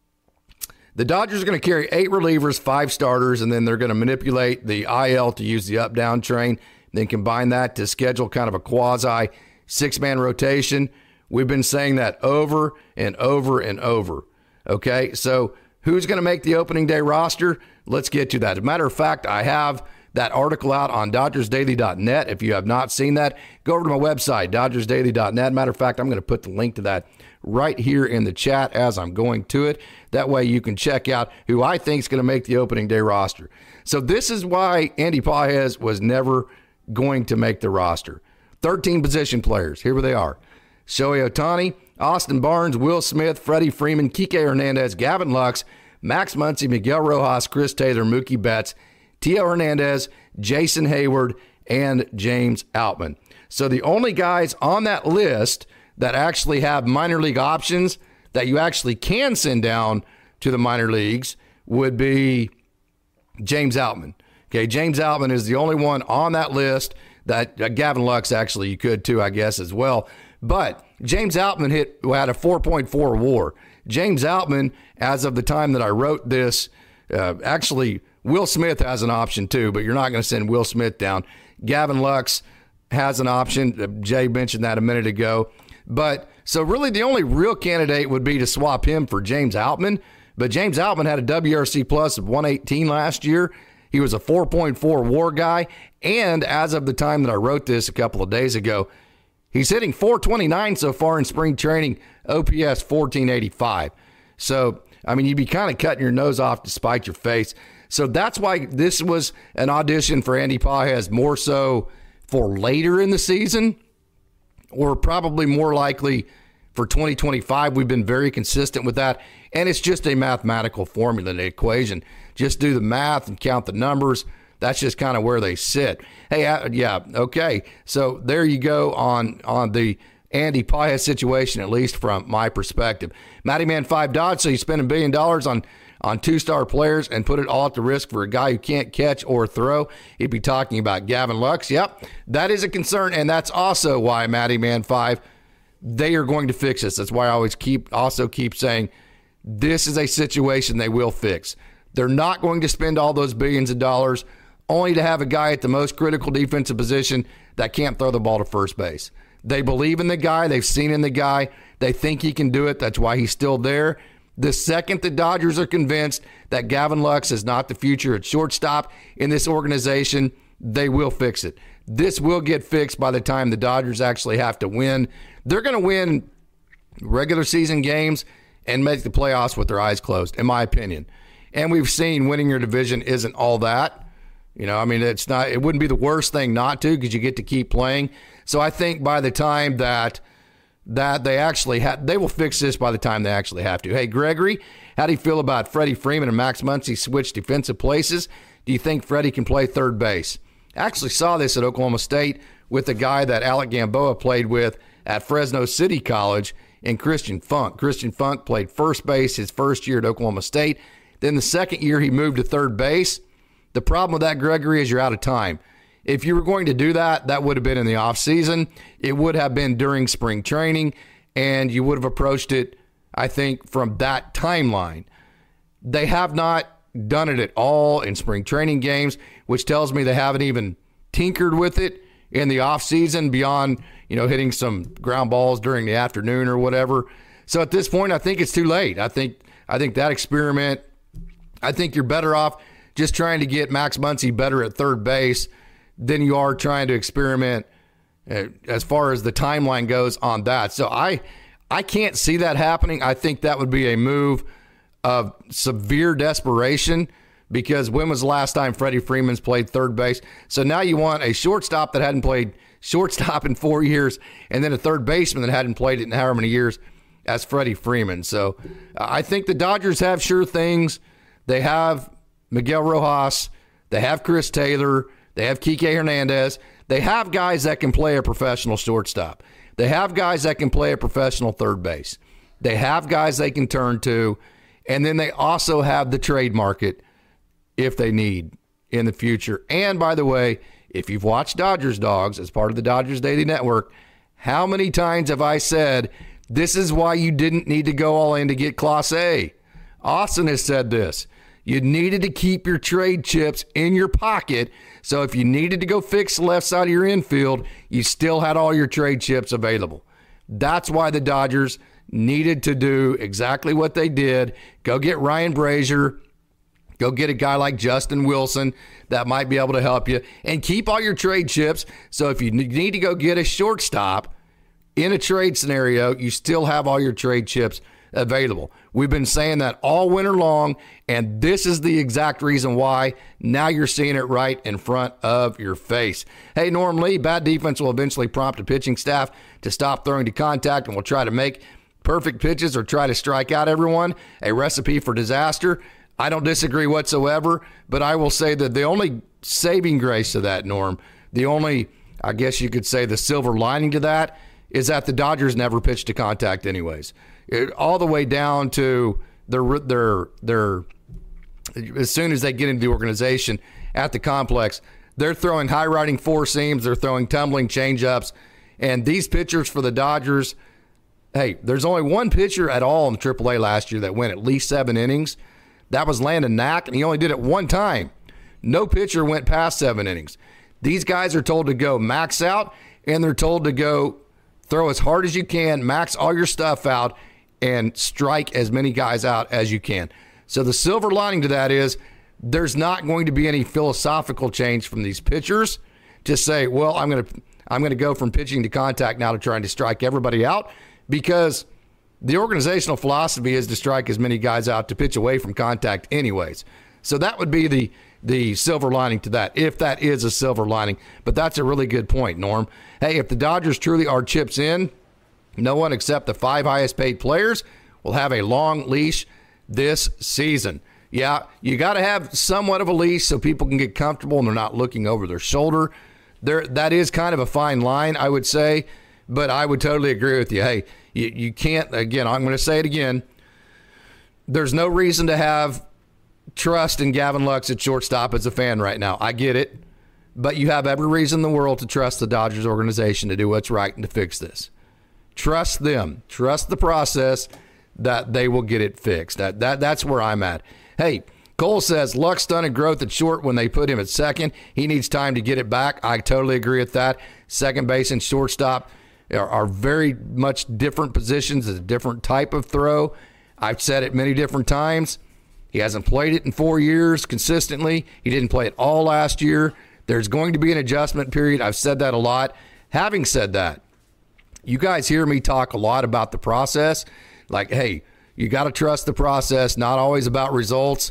The Dodgers are going to carry 8 relievers, 5 starters, and then they're going to manipulate the IL to use the up-down train, then combine that to schedule kind of a quasi 6-man rotation. We've been saying that over and over and over. Okay, so who's going to make the opening day roster? Let's get to that. As a matter of fact, I have that article out on DodgersDaily.net. If you have not seen that, go over to my website, DodgersDaily.net. Matter of fact, I'm going to put the link to that right here in the chat as I'm going to it. That way you can check out who I think is going to make the opening day roster. So this is why Andy Pages was never going to make the roster. 13 position players. Here they are. Shohei Ohtani, Austin Barnes, Will Smith, Freddie Freeman, Kike Hernandez, Gavin Lux, Max Muncy, Miguel Rojas, Chris Taylor, Mookie Betts, Tio Hernandez, Jason Hayward, and James Outman. So the only guys on that list that actually have minor league options that you actually can send down to the minor leagues would be James Outman. Okay, James Outman is the only one on that list that Gavin Lux actually you could too, I guess, as well. But James Outman had a 4.4 WAR. James Outman, as of the time that I wrote this, actually Will Smith has an option too, but you're not going to send Will Smith down. Gavin Lux has an option. Jay mentioned that a minute ago. But so really the only real candidate would be to swap him for James Outman. But James Outman had a WRC plus of 118 last year. He was a 4.4 WAR guy. And as of the time that I wrote this a couple of days ago, he's hitting 429 so far in spring training, OPS 1485. So, I mean, you'd be kind of cutting your nose off to spite your face. So that's why this was an audition for Andy Pages more so for later in the season, or probably more likely for 2025. We've been very consistent with that. And it's just a mathematical formula, the equation. Just do the math and count the numbers. That's just kind of where they sit. Hey, yeah, okay. So there you go on the Andy Pages situation, at least from my perspective. Matty Man 5 Dodge, so you spend $1 billion on two-star players and put it all at the risk for a guy who can't catch or throw. He'd be talking about Gavin Lux. Yep, that is a concern, and that's also why Matty Man 5, they are going to fix this. That's why I always keep saying this is a situation they will fix. They're not going to spend all those billions of dollars only to have a guy at the most critical defensive position that can't throw the ball to first base. They believe in the guy. They've seen in the guy. They think he can do it. That's why he's still there. The second the Dodgers are convinced that Gavin Lux is not the future at shortstop in this organization, they will fix it. This will get fixed by the time the Dodgers actually have to win. They're going to win regular season games and make the playoffs with their eyes closed, in my opinion. And we've seen winning your division isn't all that. You know, I mean, it wouldn't be the worst thing not to, because you get to keep playing. So I think by the time that they actually they will fix this by the time they actually have to. Hey, Gregory, how do you feel about Freddie Freeman and Max Muncy switch defensive places? Do you think Freddie can play third base? I actually saw this at Oklahoma State with the guy that Alec Gamboa played with at Fresno City College in Christian Funk. Christian Funk played first base his first year at Oklahoma State. Then the second year he moved to third base. The problem with that, Gregory, is you're out of time. If you were going to do that, that would have been in the offseason. It would have been during spring training, and you would have approached it, I think, from that timeline. They have not done it at all in spring training games, which tells me they haven't even tinkered with it in the offseason beyond, hitting some ground balls during the afternoon or whatever. So at this point, I think it's too late. I think that experiment, I think you're better off just trying to get Max Muncy better at third base than you are trying to experiment as far as the timeline goes on that. So I can't see that happening. I think that would be a move of severe desperation, because when was the last time Freddie Freeman's played third base? So now you want a shortstop that hadn't played shortstop in 4 years, and then a third baseman that hadn't played it in however many years as Freddie Freeman. So I think the Dodgers have sure things. They have Miguel Rojas. They have Chris Taylor. They have Kike Hernandez. They have guys that can play a professional shortstop. They have guys that can play a professional third base. They have guys they can turn to. And then they also have the trade market if they need in the future. And by the way, if you've watched Dodgers Dogs as part of the Dodgers Daily Network, how many times have I said, this is why you didn't need to go all in to get Class A? Austin has said this. You needed to keep your trade chips in your pocket, so if you needed to go fix the left side of your infield, you still had all your trade chips available. That's why the Dodgers needed to do exactly what they did. Go get Ryan Brazier, Go get a guy like Justin Wilson that might be able to help you, and keep all your trade chips. So if you need to go get a shortstop in a trade scenario, you still have all your trade chips available. We've been saying that all winter long, and this is the exact reason why. Now you're seeing it right in front of your face. Hey, Norm Lee, bad defense will eventually prompt a pitching staff to stop throwing to contact and will try to make perfect pitches or try to strike out everyone. A recipe for disaster. I don't disagree whatsoever, but I will say that the only saving grace to that, Norm, the only, I guess you could say, the silver lining to that is that the Dodgers never pitched to contact anyways. All the way down to their as soon as they get into the organization at the complex, they're throwing high-riding four seams, they're throwing tumbling changeups, and these pitchers for the Dodgers, hey, there's only one pitcher at all in AAA last year that went at least 7 innings. That was Landon Knack, and he only did it one time. No pitcher went past 7 innings. These guys are told to go max out, and they're told to go throw as hard as you can, max all your stuff out, and strike as many guys out as you can. So the silver lining to that is there's not going to be any philosophical change from these pitchers to say, well, I'm going to go from pitching to contact now to trying to strike everybody out, because the organizational philosophy is to strike as many guys out to pitch away from contact anyways. So that would be the silver lining to that, if that is a silver lining. But that's a really good point, Norm. Hey, if the Dodgers truly are chips in, no one except the 5 highest paid players will have a long leash this season. Yeah, you got to have somewhat of a leash so people can get comfortable and they're not looking over their shoulder. That is kind of a fine line, I would say, but I would totally agree with you. Hey, you can't, again, I'm going to say it again, there's no reason to have trust in Gavin Lux at shortstop as a fan right now. I get it, but you have every reason in the world to trust the Dodgers organization to do what's right and to fix this. Trust them. Trust the process that they will get it fixed. That's where I'm at. Hey, Cole says Lux stunted growth at short when they put him at second. He needs time to get it back. I totally agree with that. Second base and shortstop are very much different positions. It's a different type of throw. I've said it many different times. He hasn't played it in 4 years consistently. He didn't play it all last year. There's going to be an adjustment period. I've said that a lot. Having said that, you guys hear me talk a lot about the process. Like, hey, you got to trust the process, not always about results.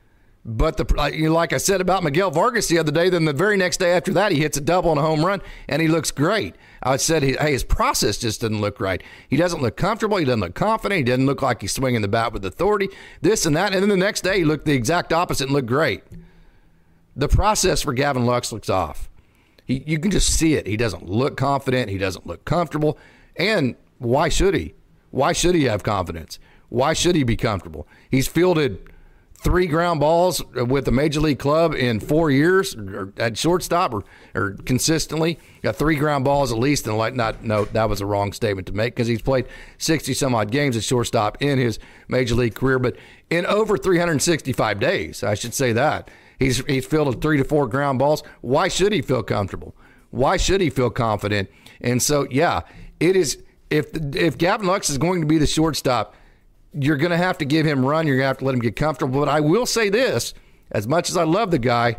But like I said about Miguel Vargas the other day, then the very next day after that, he hits a double and a home run, and he looks great. I said, hey, his process just doesn't look right. He doesn't look comfortable. He doesn't look confident. He doesn't look like he's swinging the bat with authority, this and that. And then the next day, he looked the exact opposite and looked great. The process for Gavin Lux looks off. You can just see it. He doesn't look confident. He doesn't look comfortable. And why should he? Why should he have confidence? Why should he be comfortable? He's fielded 3 ground balls with a major league club in 4 years or at shortstop or consistently. Got 3 ground balls at least. And that was a wrong statement to make because he's played 60 some odd games at shortstop in his major league career. But in over 365 days, I should say that, he's fielded 3 to 4 ground balls. Why should he feel comfortable? Why should he feel confident? And so, yeah, it is. If Gavin Lux is going to be the shortstop, you're going to have to give him run. You're going to have to let him get comfortable. But I will say this, as much as I love the guy,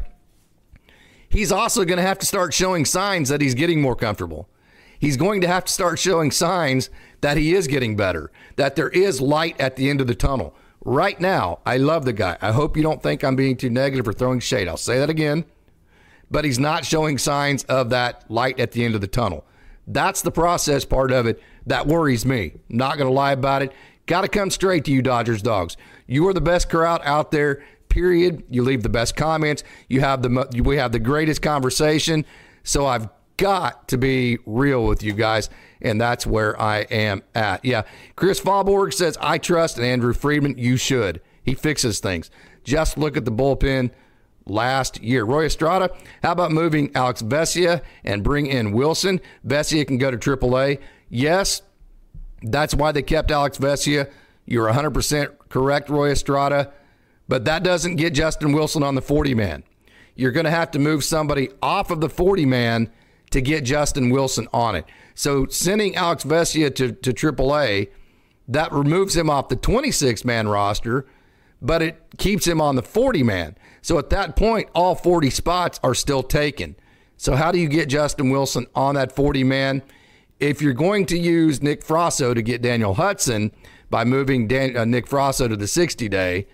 he's also going to have to start showing signs that he's getting more comfortable. He's going to have to start showing signs that he is getting better, that there is light at the end of the tunnel. Right now, I love the guy. I hope you don't think I'm being too negative or throwing shade. I'll say that again. But he's not showing signs of that light at the end of the tunnel. That's the process part of it that worries me. Not going to lie about it. Got to come straight to you, Dodgers dogs. You are the best crowd out there, period. You leave the best comments. We have the greatest conversation. So I've got to be real with you guys, and that's where I am at. Yeah, Chris Fallborg says, I trust Andrew Friedman. You should. He fixes things. Just look at the bullpen last year. Roy Estrada, how about moving Alex Vesia and bring in Wilson? Vesia can go to AAA. Yes, that's why they kept Alex Vesia. You're 100% correct, Roy Estrada. But that doesn't get Justin Wilson on the 40-man. You're going to have to move somebody off of the 40-man to get Justin Wilson on it. So sending Alex Vesia to AAA, that removes him off the 26-man roster. but it keeps him on the 40-man. So at that point, all 40 spots are still taken. So how do you get Justin Wilson on that 40-man? If you're going to use Nick Frasso to get Daniel Hudson by moving Nick Frasso to the 60-day,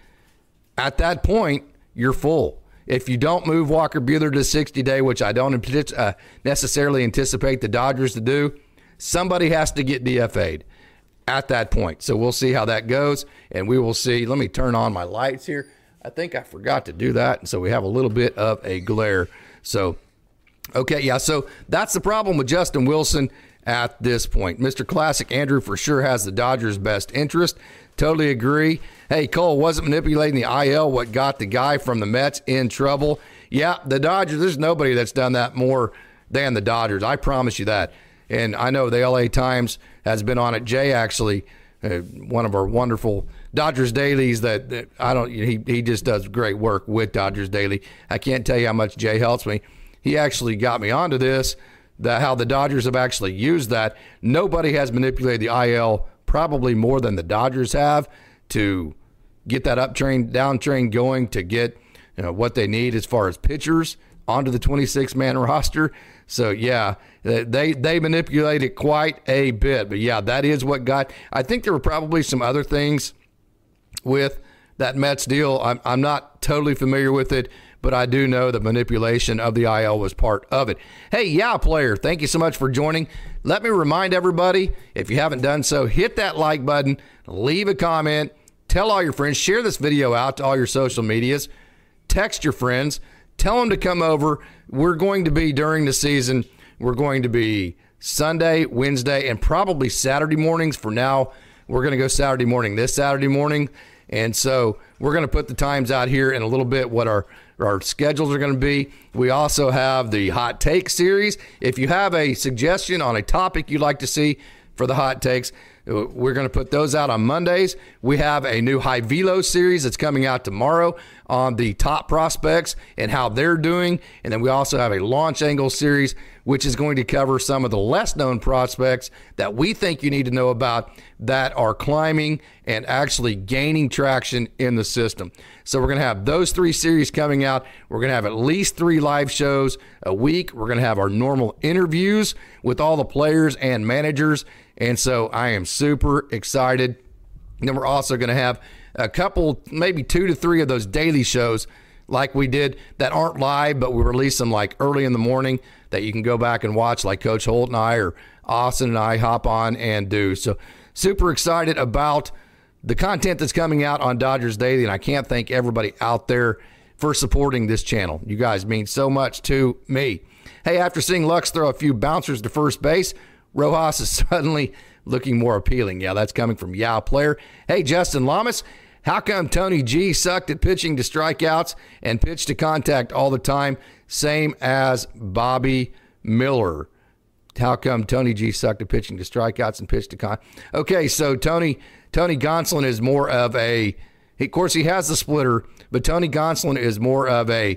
at that point, you're full. If you don't move Walker Buehler to 60-day, which I don't necessarily anticipate the Dodgers to do, somebody has to get DFA'd at that point. So we'll see how that goes, and we will see. Let me turn on my lights here. I think I forgot to do that, and so we have a little bit of a glare. So, okay, yeah, so that's the problem with Justin Wilson at this point. Mr. Classic Andrew for sure has the Dodgers' best interest. Totally agree. Hey, Cole, wasn't manipulating the IL what got the guy from the Mets in trouble? Yeah, the Dodgers, there's nobody that's done that more than the Dodgers. I promise you that. And I know the LA Times has been on it. Jay, actually, one of our wonderful Dodgers dailies that he just does great work with Dodgers Daily. I can't tell you how much Jay helps me. He actually got me onto this, how the Dodgers have actually used that. Nobody has manipulated the IL probably more than the Dodgers have to get that up train, down train going, to get what they need as far as pitchers onto the 26-man roster. So, yeah, they manipulate it quite a bit. But, yeah, that is what got – I think there were probably some other things with that Mets deal. I'm not totally familiar with it, but I do know the manipulation of the IL was part of it. Hey, yeah, player, thank you so much for joining. Let me remind everybody, if you haven't done so, hit that like button, leave a comment, tell all your friends, share this video out to all your social medias, text your friends, tell them to come over. We're going to be, during the season, we're going to be Sunday, Wednesday, and probably Saturday mornings. For now, we're going to go Saturday morning, this Saturday morning. And so we're going to put the times out here in a little bit, what our schedules are going to be. We also have the Hot Take series. If you have a suggestion on a topic you'd like to see for the Hot Takes, we're going to put those out on Mondays. We have a new High Velo series that's coming out tomorrow on the top prospects and how they're doing. And then we also have a Launch Angle series, which is going to cover some of the less known prospects that we think you need to know about that are climbing and actually gaining traction in the system. So we're going to have those 3 series coming out. We're going to have at least 3 live shows a week. We're going to have our normal interviews with all the players and managers. And so I am super excited. And then we're also going to have a couple, maybe 2 to 3 of those daily shows like we did that aren't live, but we release them like early in the morning that you can go back and watch, like Coach Holt and I or Austin and I hop on and do. So super excited about the content that's coming out on Dodgers Daily, and I can't thank everybody out there for supporting this channel. You guys mean so much to me. Hey, after seeing Lux throw a few bouncers to first base, Rojas is suddenly looking more appealing. Yeah, that's coming from Yao Player. Hey, Justin Lamas, how come Tony G sucked at pitching to strikeouts and pitch to contact all the time, same as Bobby Miller? How come Tony G sucked at pitching to strikeouts and pitch to contact? Okay, so Tony Gonsolin is more of a, of course he has the splitter, but Tony Gonsolin is more of a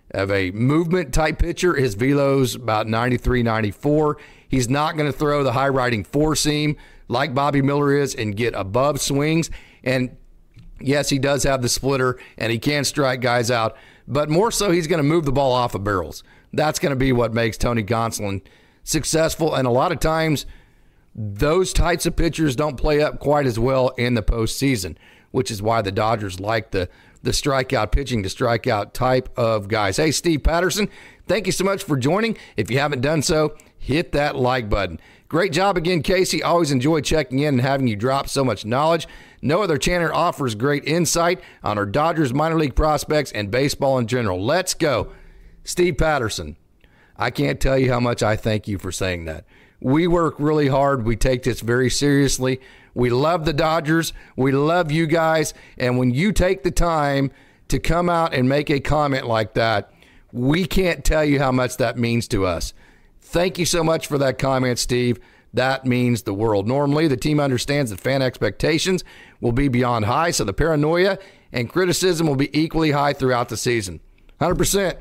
movement type pitcher. His velo's about 93, 94. He's not going to throw the high riding four seam like Bobby Miller is and get above swings. And yes, he does have the splitter and he can strike guys out, but more so he's going to move the ball off of barrels. That's going to be what makes Tony Gonsolin successful. And a lot of times those types of pitchers don't play up quite as well in the postseason, which is why the Dodgers like the strikeout pitching to strikeout type of guys. Hey, Steve Patterson, thank you so much for joining. If you haven't done so, hit that like button. Great job again, Casey. Always enjoy checking in and having you drop so much knowledge. No other channel offers great insight on our Dodgers minor league prospects and baseball in general. Let's go. Steve Patterson, I can't tell you how much I thank you for saying that. We work really hard. We take this very seriously. We love the Dodgers. We love you guys. And when you take the time to come out and make a comment like that, we can't tell you how much that means to us. Thank you so much for that comment, Steve. That means the world. Normally, the team understands that fan expectations will be beyond high, so the paranoia and criticism will be equally high throughout the season. 100%.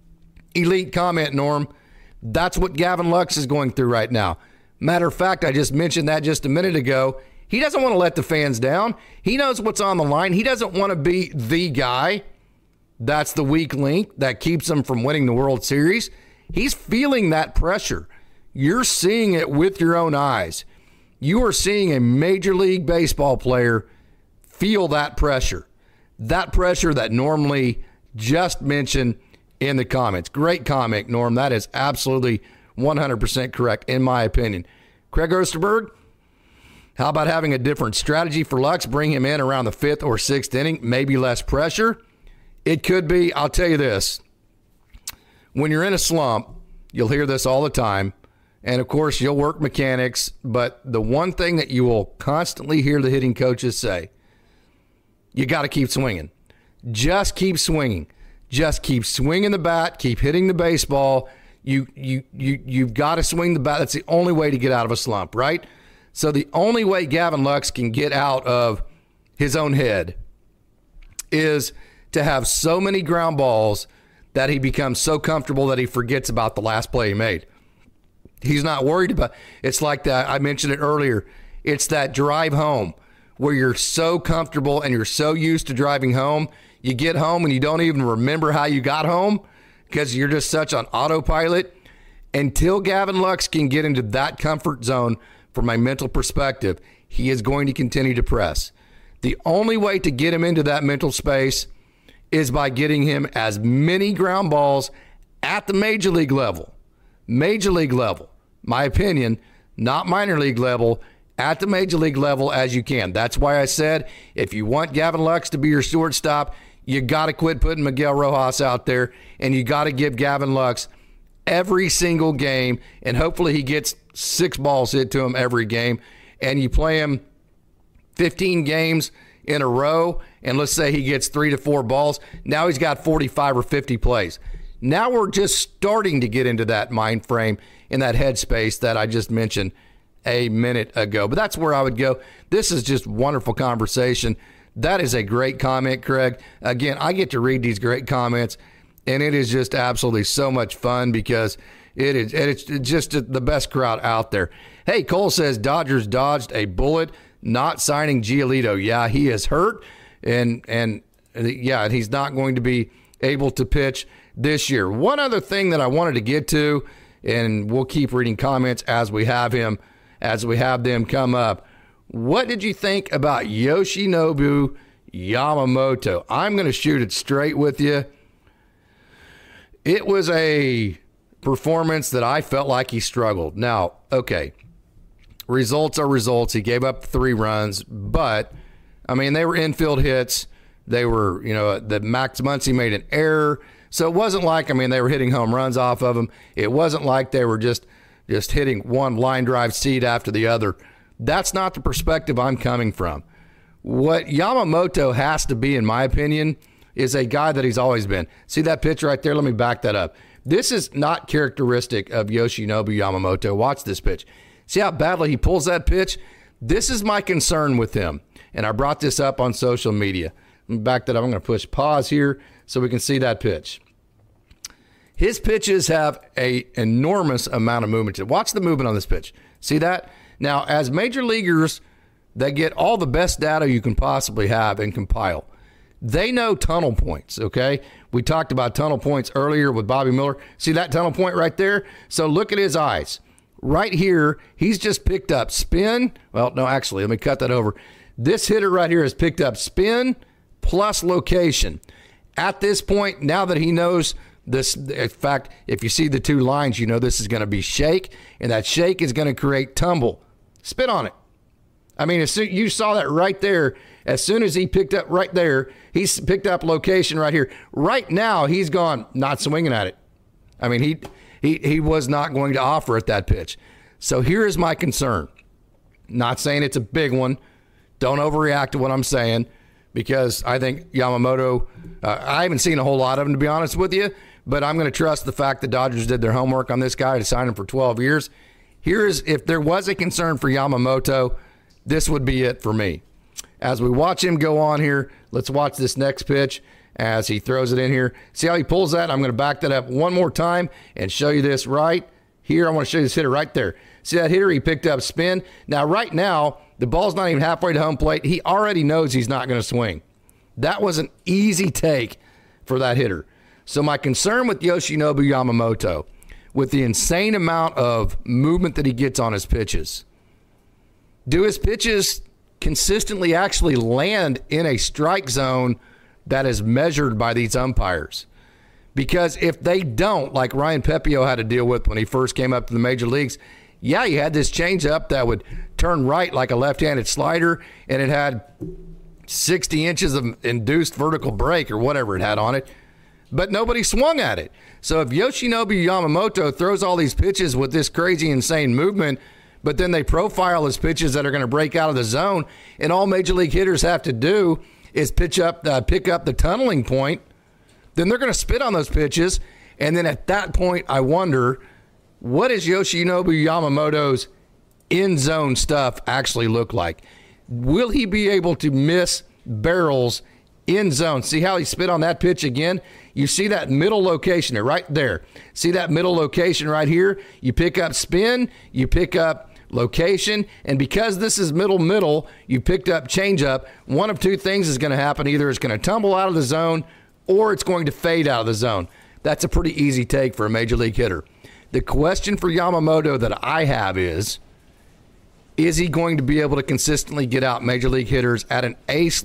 Elite comment, Norm. That's what Gavin Lux is going through right now. Matter of fact, I just mentioned that just a minute ago. He doesn't want to let the fans down. He knows what's on the line. He doesn't want to be the guy that's the weak link that keeps him from winning the World Series. He's feeling that pressure. You're seeing it with your own eyes. You are seeing a Major League Baseball player feel that pressure that normally just mentioned in the comments. Great comment, Norm. That is absolutely 100% correct, in my opinion. Craig Osterberg, how about having a different strategy for Lux? Bring him in around the 5th or 6th inning, maybe less pressure. It could be. I'll tell you this. When you're in a slump, you'll hear this all the time. And, of course, you'll work mechanics. But the one thing that you will constantly hear the hitting coaches say, you got to keep swinging. Just keep swinging. Just keep swinging the bat. Keep hitting the baseball. You've got to swing the bat. That's the only way to get out of a slump, right? So the only way Gavin Lux can get out of his own head is to have so many ground balls that he becomes so comfortable that he forgets about the last play he made. He's not worried about it. It's like that. I mentioned it earlier. It's that drive home where you're so comfortable and you're so used to driving home. You get home and you don't even remember how you got home because you're just such on autopilot. Until Gavin Lux can get into that comfort zone, from my mental perspective, he is going to continue to press. The only way to get him into that mental space is by getting him as many ground balls at the major league level. Major league level, my opinion, not minor league level, at the major league level as you can. That's why I said if you want Gavin Lux to be your shortstop, you got to quit putting Miguel Rojas out there, and you got to give Gavin Lux every single game, and hopefully he gets 6 balls hit to him every game, and you play him 15 games in a row, and let's say he gets 3 to 4 balls. Now he's got 45 or 50 plays. Now we're just starting to get into that mind frame, in that headspace that I just mentioned a minute ago. But that's where I would go. This is just wonderful conversation. That is a great comment, Craig. Again, I get to read these great comments, and it is just absolutely so much fun because it's just the best crowd out there. Hey, Cole says Dodgers dodged a bullet not signing Giolito. Yeah, he is hurt, and he's not going to be able to pitch this year. One other thing that I wanted to get to, and we'll keep reading comments as we have them come up. What did you think about Yoshinobu Yamamoto? I'm going to shoot it straight with you. It was a performance that I felt like he struggled. Now, okay, results are results. He gave up 3 runs, but, I mean, they were infield hits. They were, the Max Muncy made an error. So it wasn't like, they were hitting home runs off of him. It wasn't like they were just hitting one line drive seed after the other. That's not the perspective I'm coming from. What Yamamoto has to be, in my opinion, is a guy that he's always been. See that pitch right there? Let me back that up. This is not characteristic of Yoshinobu Yamamoto. Watch this pitch. See how badly he pulls that pitch? This is my concern with him. And I brought this up on social media. Let me back that up. I'm going to push pause here so we can see that pitch. His pitches have an enormous amount of movement. Watch the movement on this pitch. See that? Now, as major leaguers, they get all the best data you can possibly have and compile. They know tunnel points, okay? We talked about tunnel points earlier with Bobby Miller. See that tunnel point right there? So look at his eyes. Right here, he's just picked up spin. Well, no, actually, let me cut that over. This hitter right here has picked up spin plus location. At this point, now that he knows this, in fact, if you see the 2 lines, you know this is going to be shake, and that shake is going to create tumble. Spit on it. You saw that right there. As soon as he picked up right there, he's picked up location right here. Right now, he's gone, not swinging at it. He was not going to offer at that pitch. So here is my concern. Not saying it's a big one. Don't overreact to what I'm saying, because I think Yamamoto, I haven't seen a whole lot of him, to be honest with you, but I'm going to trust the fact the Dodgers did their homework on this guy to sign him for 12 years. If there was a concern for Yamamoto, this would be it for me. As we watch him go on here, let's watch this next pitch as he throws it in here. See how he pulls that? I'm going to back that up one more time and show you this right here. I want to show you this hitter right there. See that hitter? He picked up spin. Now, right now, The ball's not even halfway to home plate. He already knows he's not going to swing. That was an easy take for that hitter. So my concern with Yoshinobu Yamamoto, with the insane amount of movement that he gets on his pitches, do his pitches consistently actually land in a strike zone that is measured by these umpires? Because if they don't, like Ryan Pepio had to deal with when he first came up to the major leagues, yeah, you had this changeup that would turn right like a left-handed slider, and it had 60 inches of induced vertical break or whatever it had on it, but nobody swung at it. So if Yoshinobu Yamamoto throws all these pitches with this crazy, insane movement, but then they profile his pitches that are going to break out of the zone, and all major league hitters have to do is pick up the tunneling point, then they're going to spit on those pitches. And then at that point, I wonder, what does Yoshinobu Yamamoto's in-zone stuff actually look like? Will he be able to miss barrels in zone? See how he spit on that pitch again? You see that middle location right there. See that middle location right here? You pick up spin, you pick up location, and because this is middle, you picked up changeup. One of two things is going to happen. Either it's going to tumble out of the zone or it's going to fade out of the zone. That's a pretty easy take for a major league hitter. The question for Yamamoto that I have is he going to be able to consistently get out major league hitters at an ace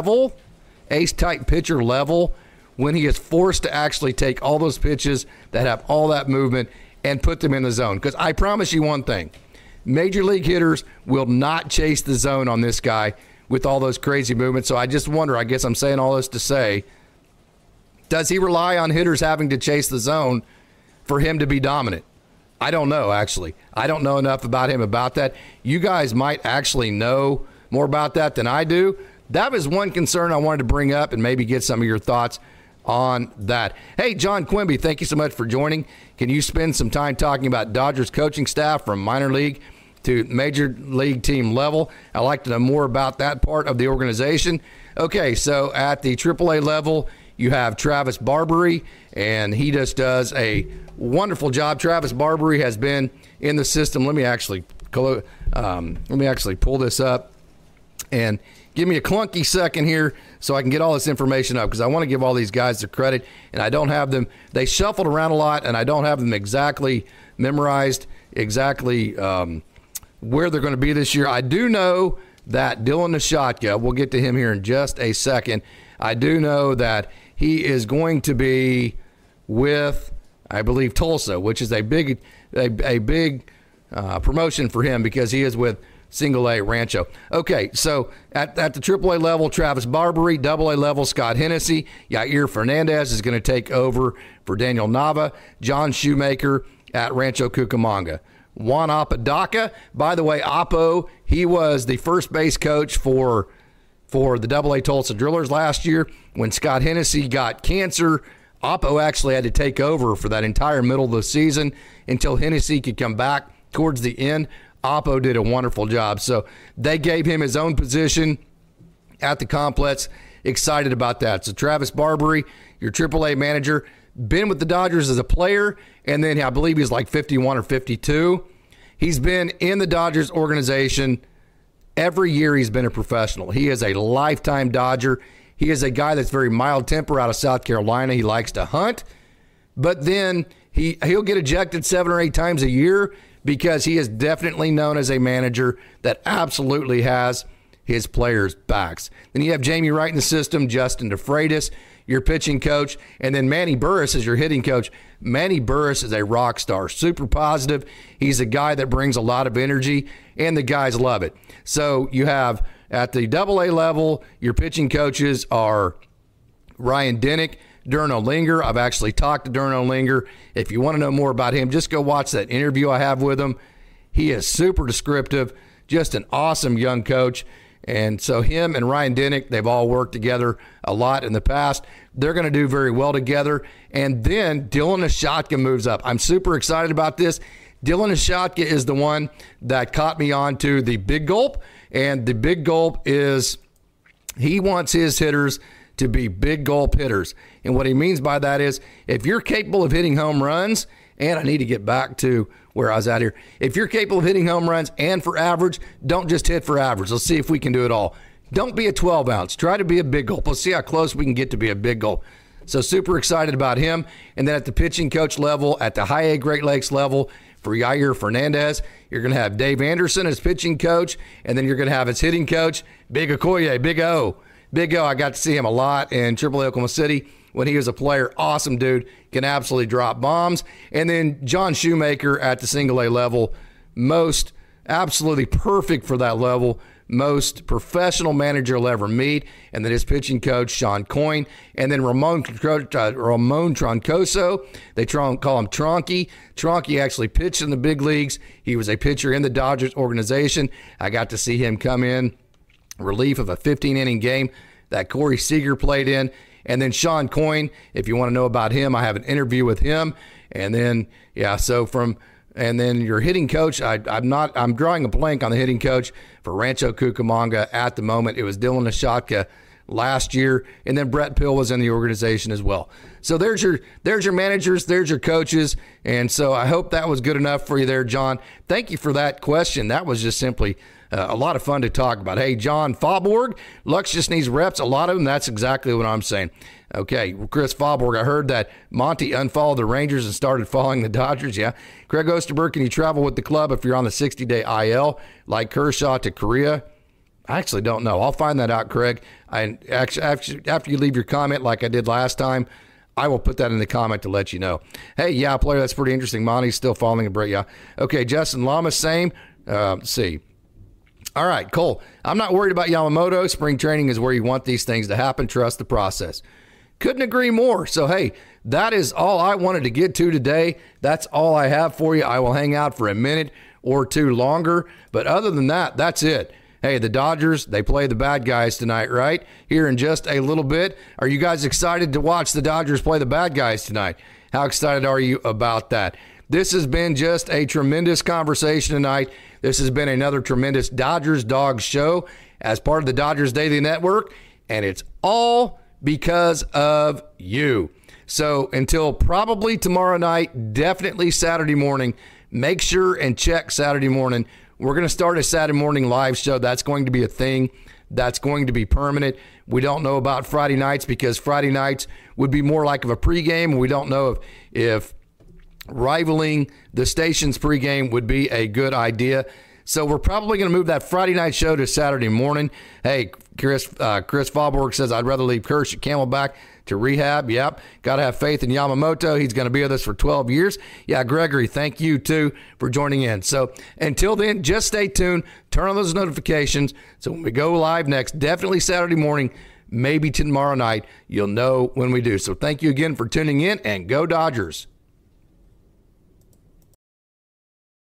type pitcher level, when he is forced to actually take all those pitches that have all that movement and put them in the zone? Because I promise you one thing, major league hitters will not chase the zone on this guy with all those crazy movements. So I just wonder, I guess I'm saying all this to say, does he rely on hitters having to chase the zone for him to be dominant? I don't know, actually. I don't know enough about him about that. You guys might actually know more about that than I do. That was one concern I wanted to bring up and maybe get some of your thoughts on that. Hey, John Quimby, thank you so much for joining. Can you spend some time talking about Dodgers coaching staff from minor league to major league team level? I'd like to know more about that part of the organization. Okay, so at the AAA level, you have Travis Barbery, and he just does a wonderful job. Travis Barbery has been in the system. Let me actually pull this up and give me a clunky second here so I can get all this information up, because I want to give all these guys their credit, and I don't have them. They shuffled around a lot, and I don't have them exactly memorized, exactly where they're going to be this year. I do know that Dylan Nishotka, we'll get to him here in just a second. I do know that he is going to be with, I believe, Tulsa, which is a big promotion for him because he is with Single A Rancho. Okay, so at the AAA level, Travis Barbery. AA level, Scott Hennessy. Yair Fernandez is going to take over for Daniel Nava. John Shoemaker at Rancho Cucamonga. Juan Apodaca. By the way, Oppo, he was the first base coach for the AA Tulsa Drillers last year. When Scott Hennessy got cancer, Oppo actually had to take over for that entire middle of the season until Hennessy could come back towards the end. Oppo did a wonderful job. So they gave him his own position at the complex. Excited about that. So Travis Barbery, your AAA manager, been with the Dodgers as a player, and then I believe he's like 51 or 52. He's been in the Dodgers organization every year he's been a professional. He is a lifetime Dodger. He is a guy that's very mild-tempered out of South Carolina. He likes to hunt, but then he'll get ejected 7 or 8 times a year because he is definitely known as a manager that absolutely has his players' backs. Then you have Jamie Wright in the system, Justin DeFreitas, your pitching coach, and then Manny Burris is your hitting coach. Manny Burris is a rock star, super positive. He's a guy that brings a lot of energy, and the guys love it. So you have at the AA level, your pitching coaches are Ryan Denick, Durno Linger. I've actually talked to Durno Linger. If you want to know more about him, just go watch that interview I have with him. He is super descriptive, just an awesome young coach. And so him and Ryan Denick, they've all worked together a lot in the past. They're going to do very well together. And then Dylan Nishotka moves up. I'm super excited about this. Dylan Nishotka is the one that caught me on to the Big Gulp. And the Big Gulp is he wants his hitters to be big gulp hitters. And what he means by that is if you're capable of hitting home runs, and I need to get back to where I was out here. If you're capable of hitting home runs and for average, don't just hit for average. Let's see if we can do it all. Don't be a 12 ounce. Try to be a big gulp. Let's see how close we can get to be a big gulp. So super excited about him. And then at the pitching coach level, at the high A Great Lakes level, for Yair Fernandez, you're going to have Dave Anderson as pitching coach, and then you're going to have his hitting coach, Big Okoye, Big O. Big O, I got to see him a lot in AAA Oklahoma City when he was a player. Awesome dude, can absolutely drop bombs. And then John Shoemaker at the single A level, most absolutely perfect for that level, most professional manager you'll ever meet. And then his pitching coach, Sean Coyne. And then Ramon Troncoso. They call him Tronky. Tronky actually pitched in the big leagues. He was a pitcher in the Dodgers organization. I got to see him come in relief of a 15-inning game that Corey Seager played in. And then Sean Coyne, if you want to know about him, I have an interview with him. And then, and then your hitting coach, I'm drawing a blank on the hitting coach for Rancho Cucamonga at the moment. It was Dylan Ashotka last year, and then Brett Pill was in the organization as well. So there's your managers, there's your coaches, and so I hope that was good enough for you there, John. Thank you for that question. That was just simply a lot of fun to talk about. Hey, John Fauborg, Lux just needs reps. A lot of them, that's exactly what I'm saying. Okay, Chris Fauborg, I heard that Monty unfollowed the Rangers and started following the Dodgers. Yeah. Craig Osterberg, can you travel with the club if you're on the 60-day IL, like Kershaw to Korea? I actually don't know. I'll find that out, Craig. After you leave your comment like I did last time, I will put that in the comment to let you know. Hey, yeah, player, that's pretty interesting. Monty's still following a break. Yeah. Okay, Justin Lama, same. Let's see. All right, Cole. I'm not worried about Yamamoto. Spring training is where you want these things to happen. Trust the process. Couldn't agree more. So, hey, that is all I wanted to get to today. That's all I have for you. I will hang out for a minute or two longer. But other than that, that's it. Hey, the Dodgers, they play the bad guys tonight, right? Here in just a little bit. Are you guys excited to watch the Dodgers play the bad guys tonight? How excited are you about that? This has been just a tremendous conversation tonight. This has been another tremendous Dodgers Dogs show as part of the Dodgers Daily Network, and it's all because of you. So until probably tomorrow night, definitely Saturday morning, make sure and check Saturday morning. We're going to start a Saturday morning live show. That's going to be a thing. That's going to be permanent. We don't know about Friday nights because Friday nights would be more like of a pregame. We don't know if rivaling the station's pregame would be a good idea. So we're probably going to move that Friday night show to Saturday morning. Hey, Chris Fauborg says, I'd rather leave Kirsch at Camelback to rehab. Yep. Got to have faith in Yamamoto. He's going to be with us for 12 years. Yeah, Gregory, thank you, too, for joining in. So until then, just stay tuned. Turn on those notifications. So when we go live next, definitely Saturday morning, maybe tomorrow night, you'll know when we do. So thank you again for tuning in, and go Dodgers.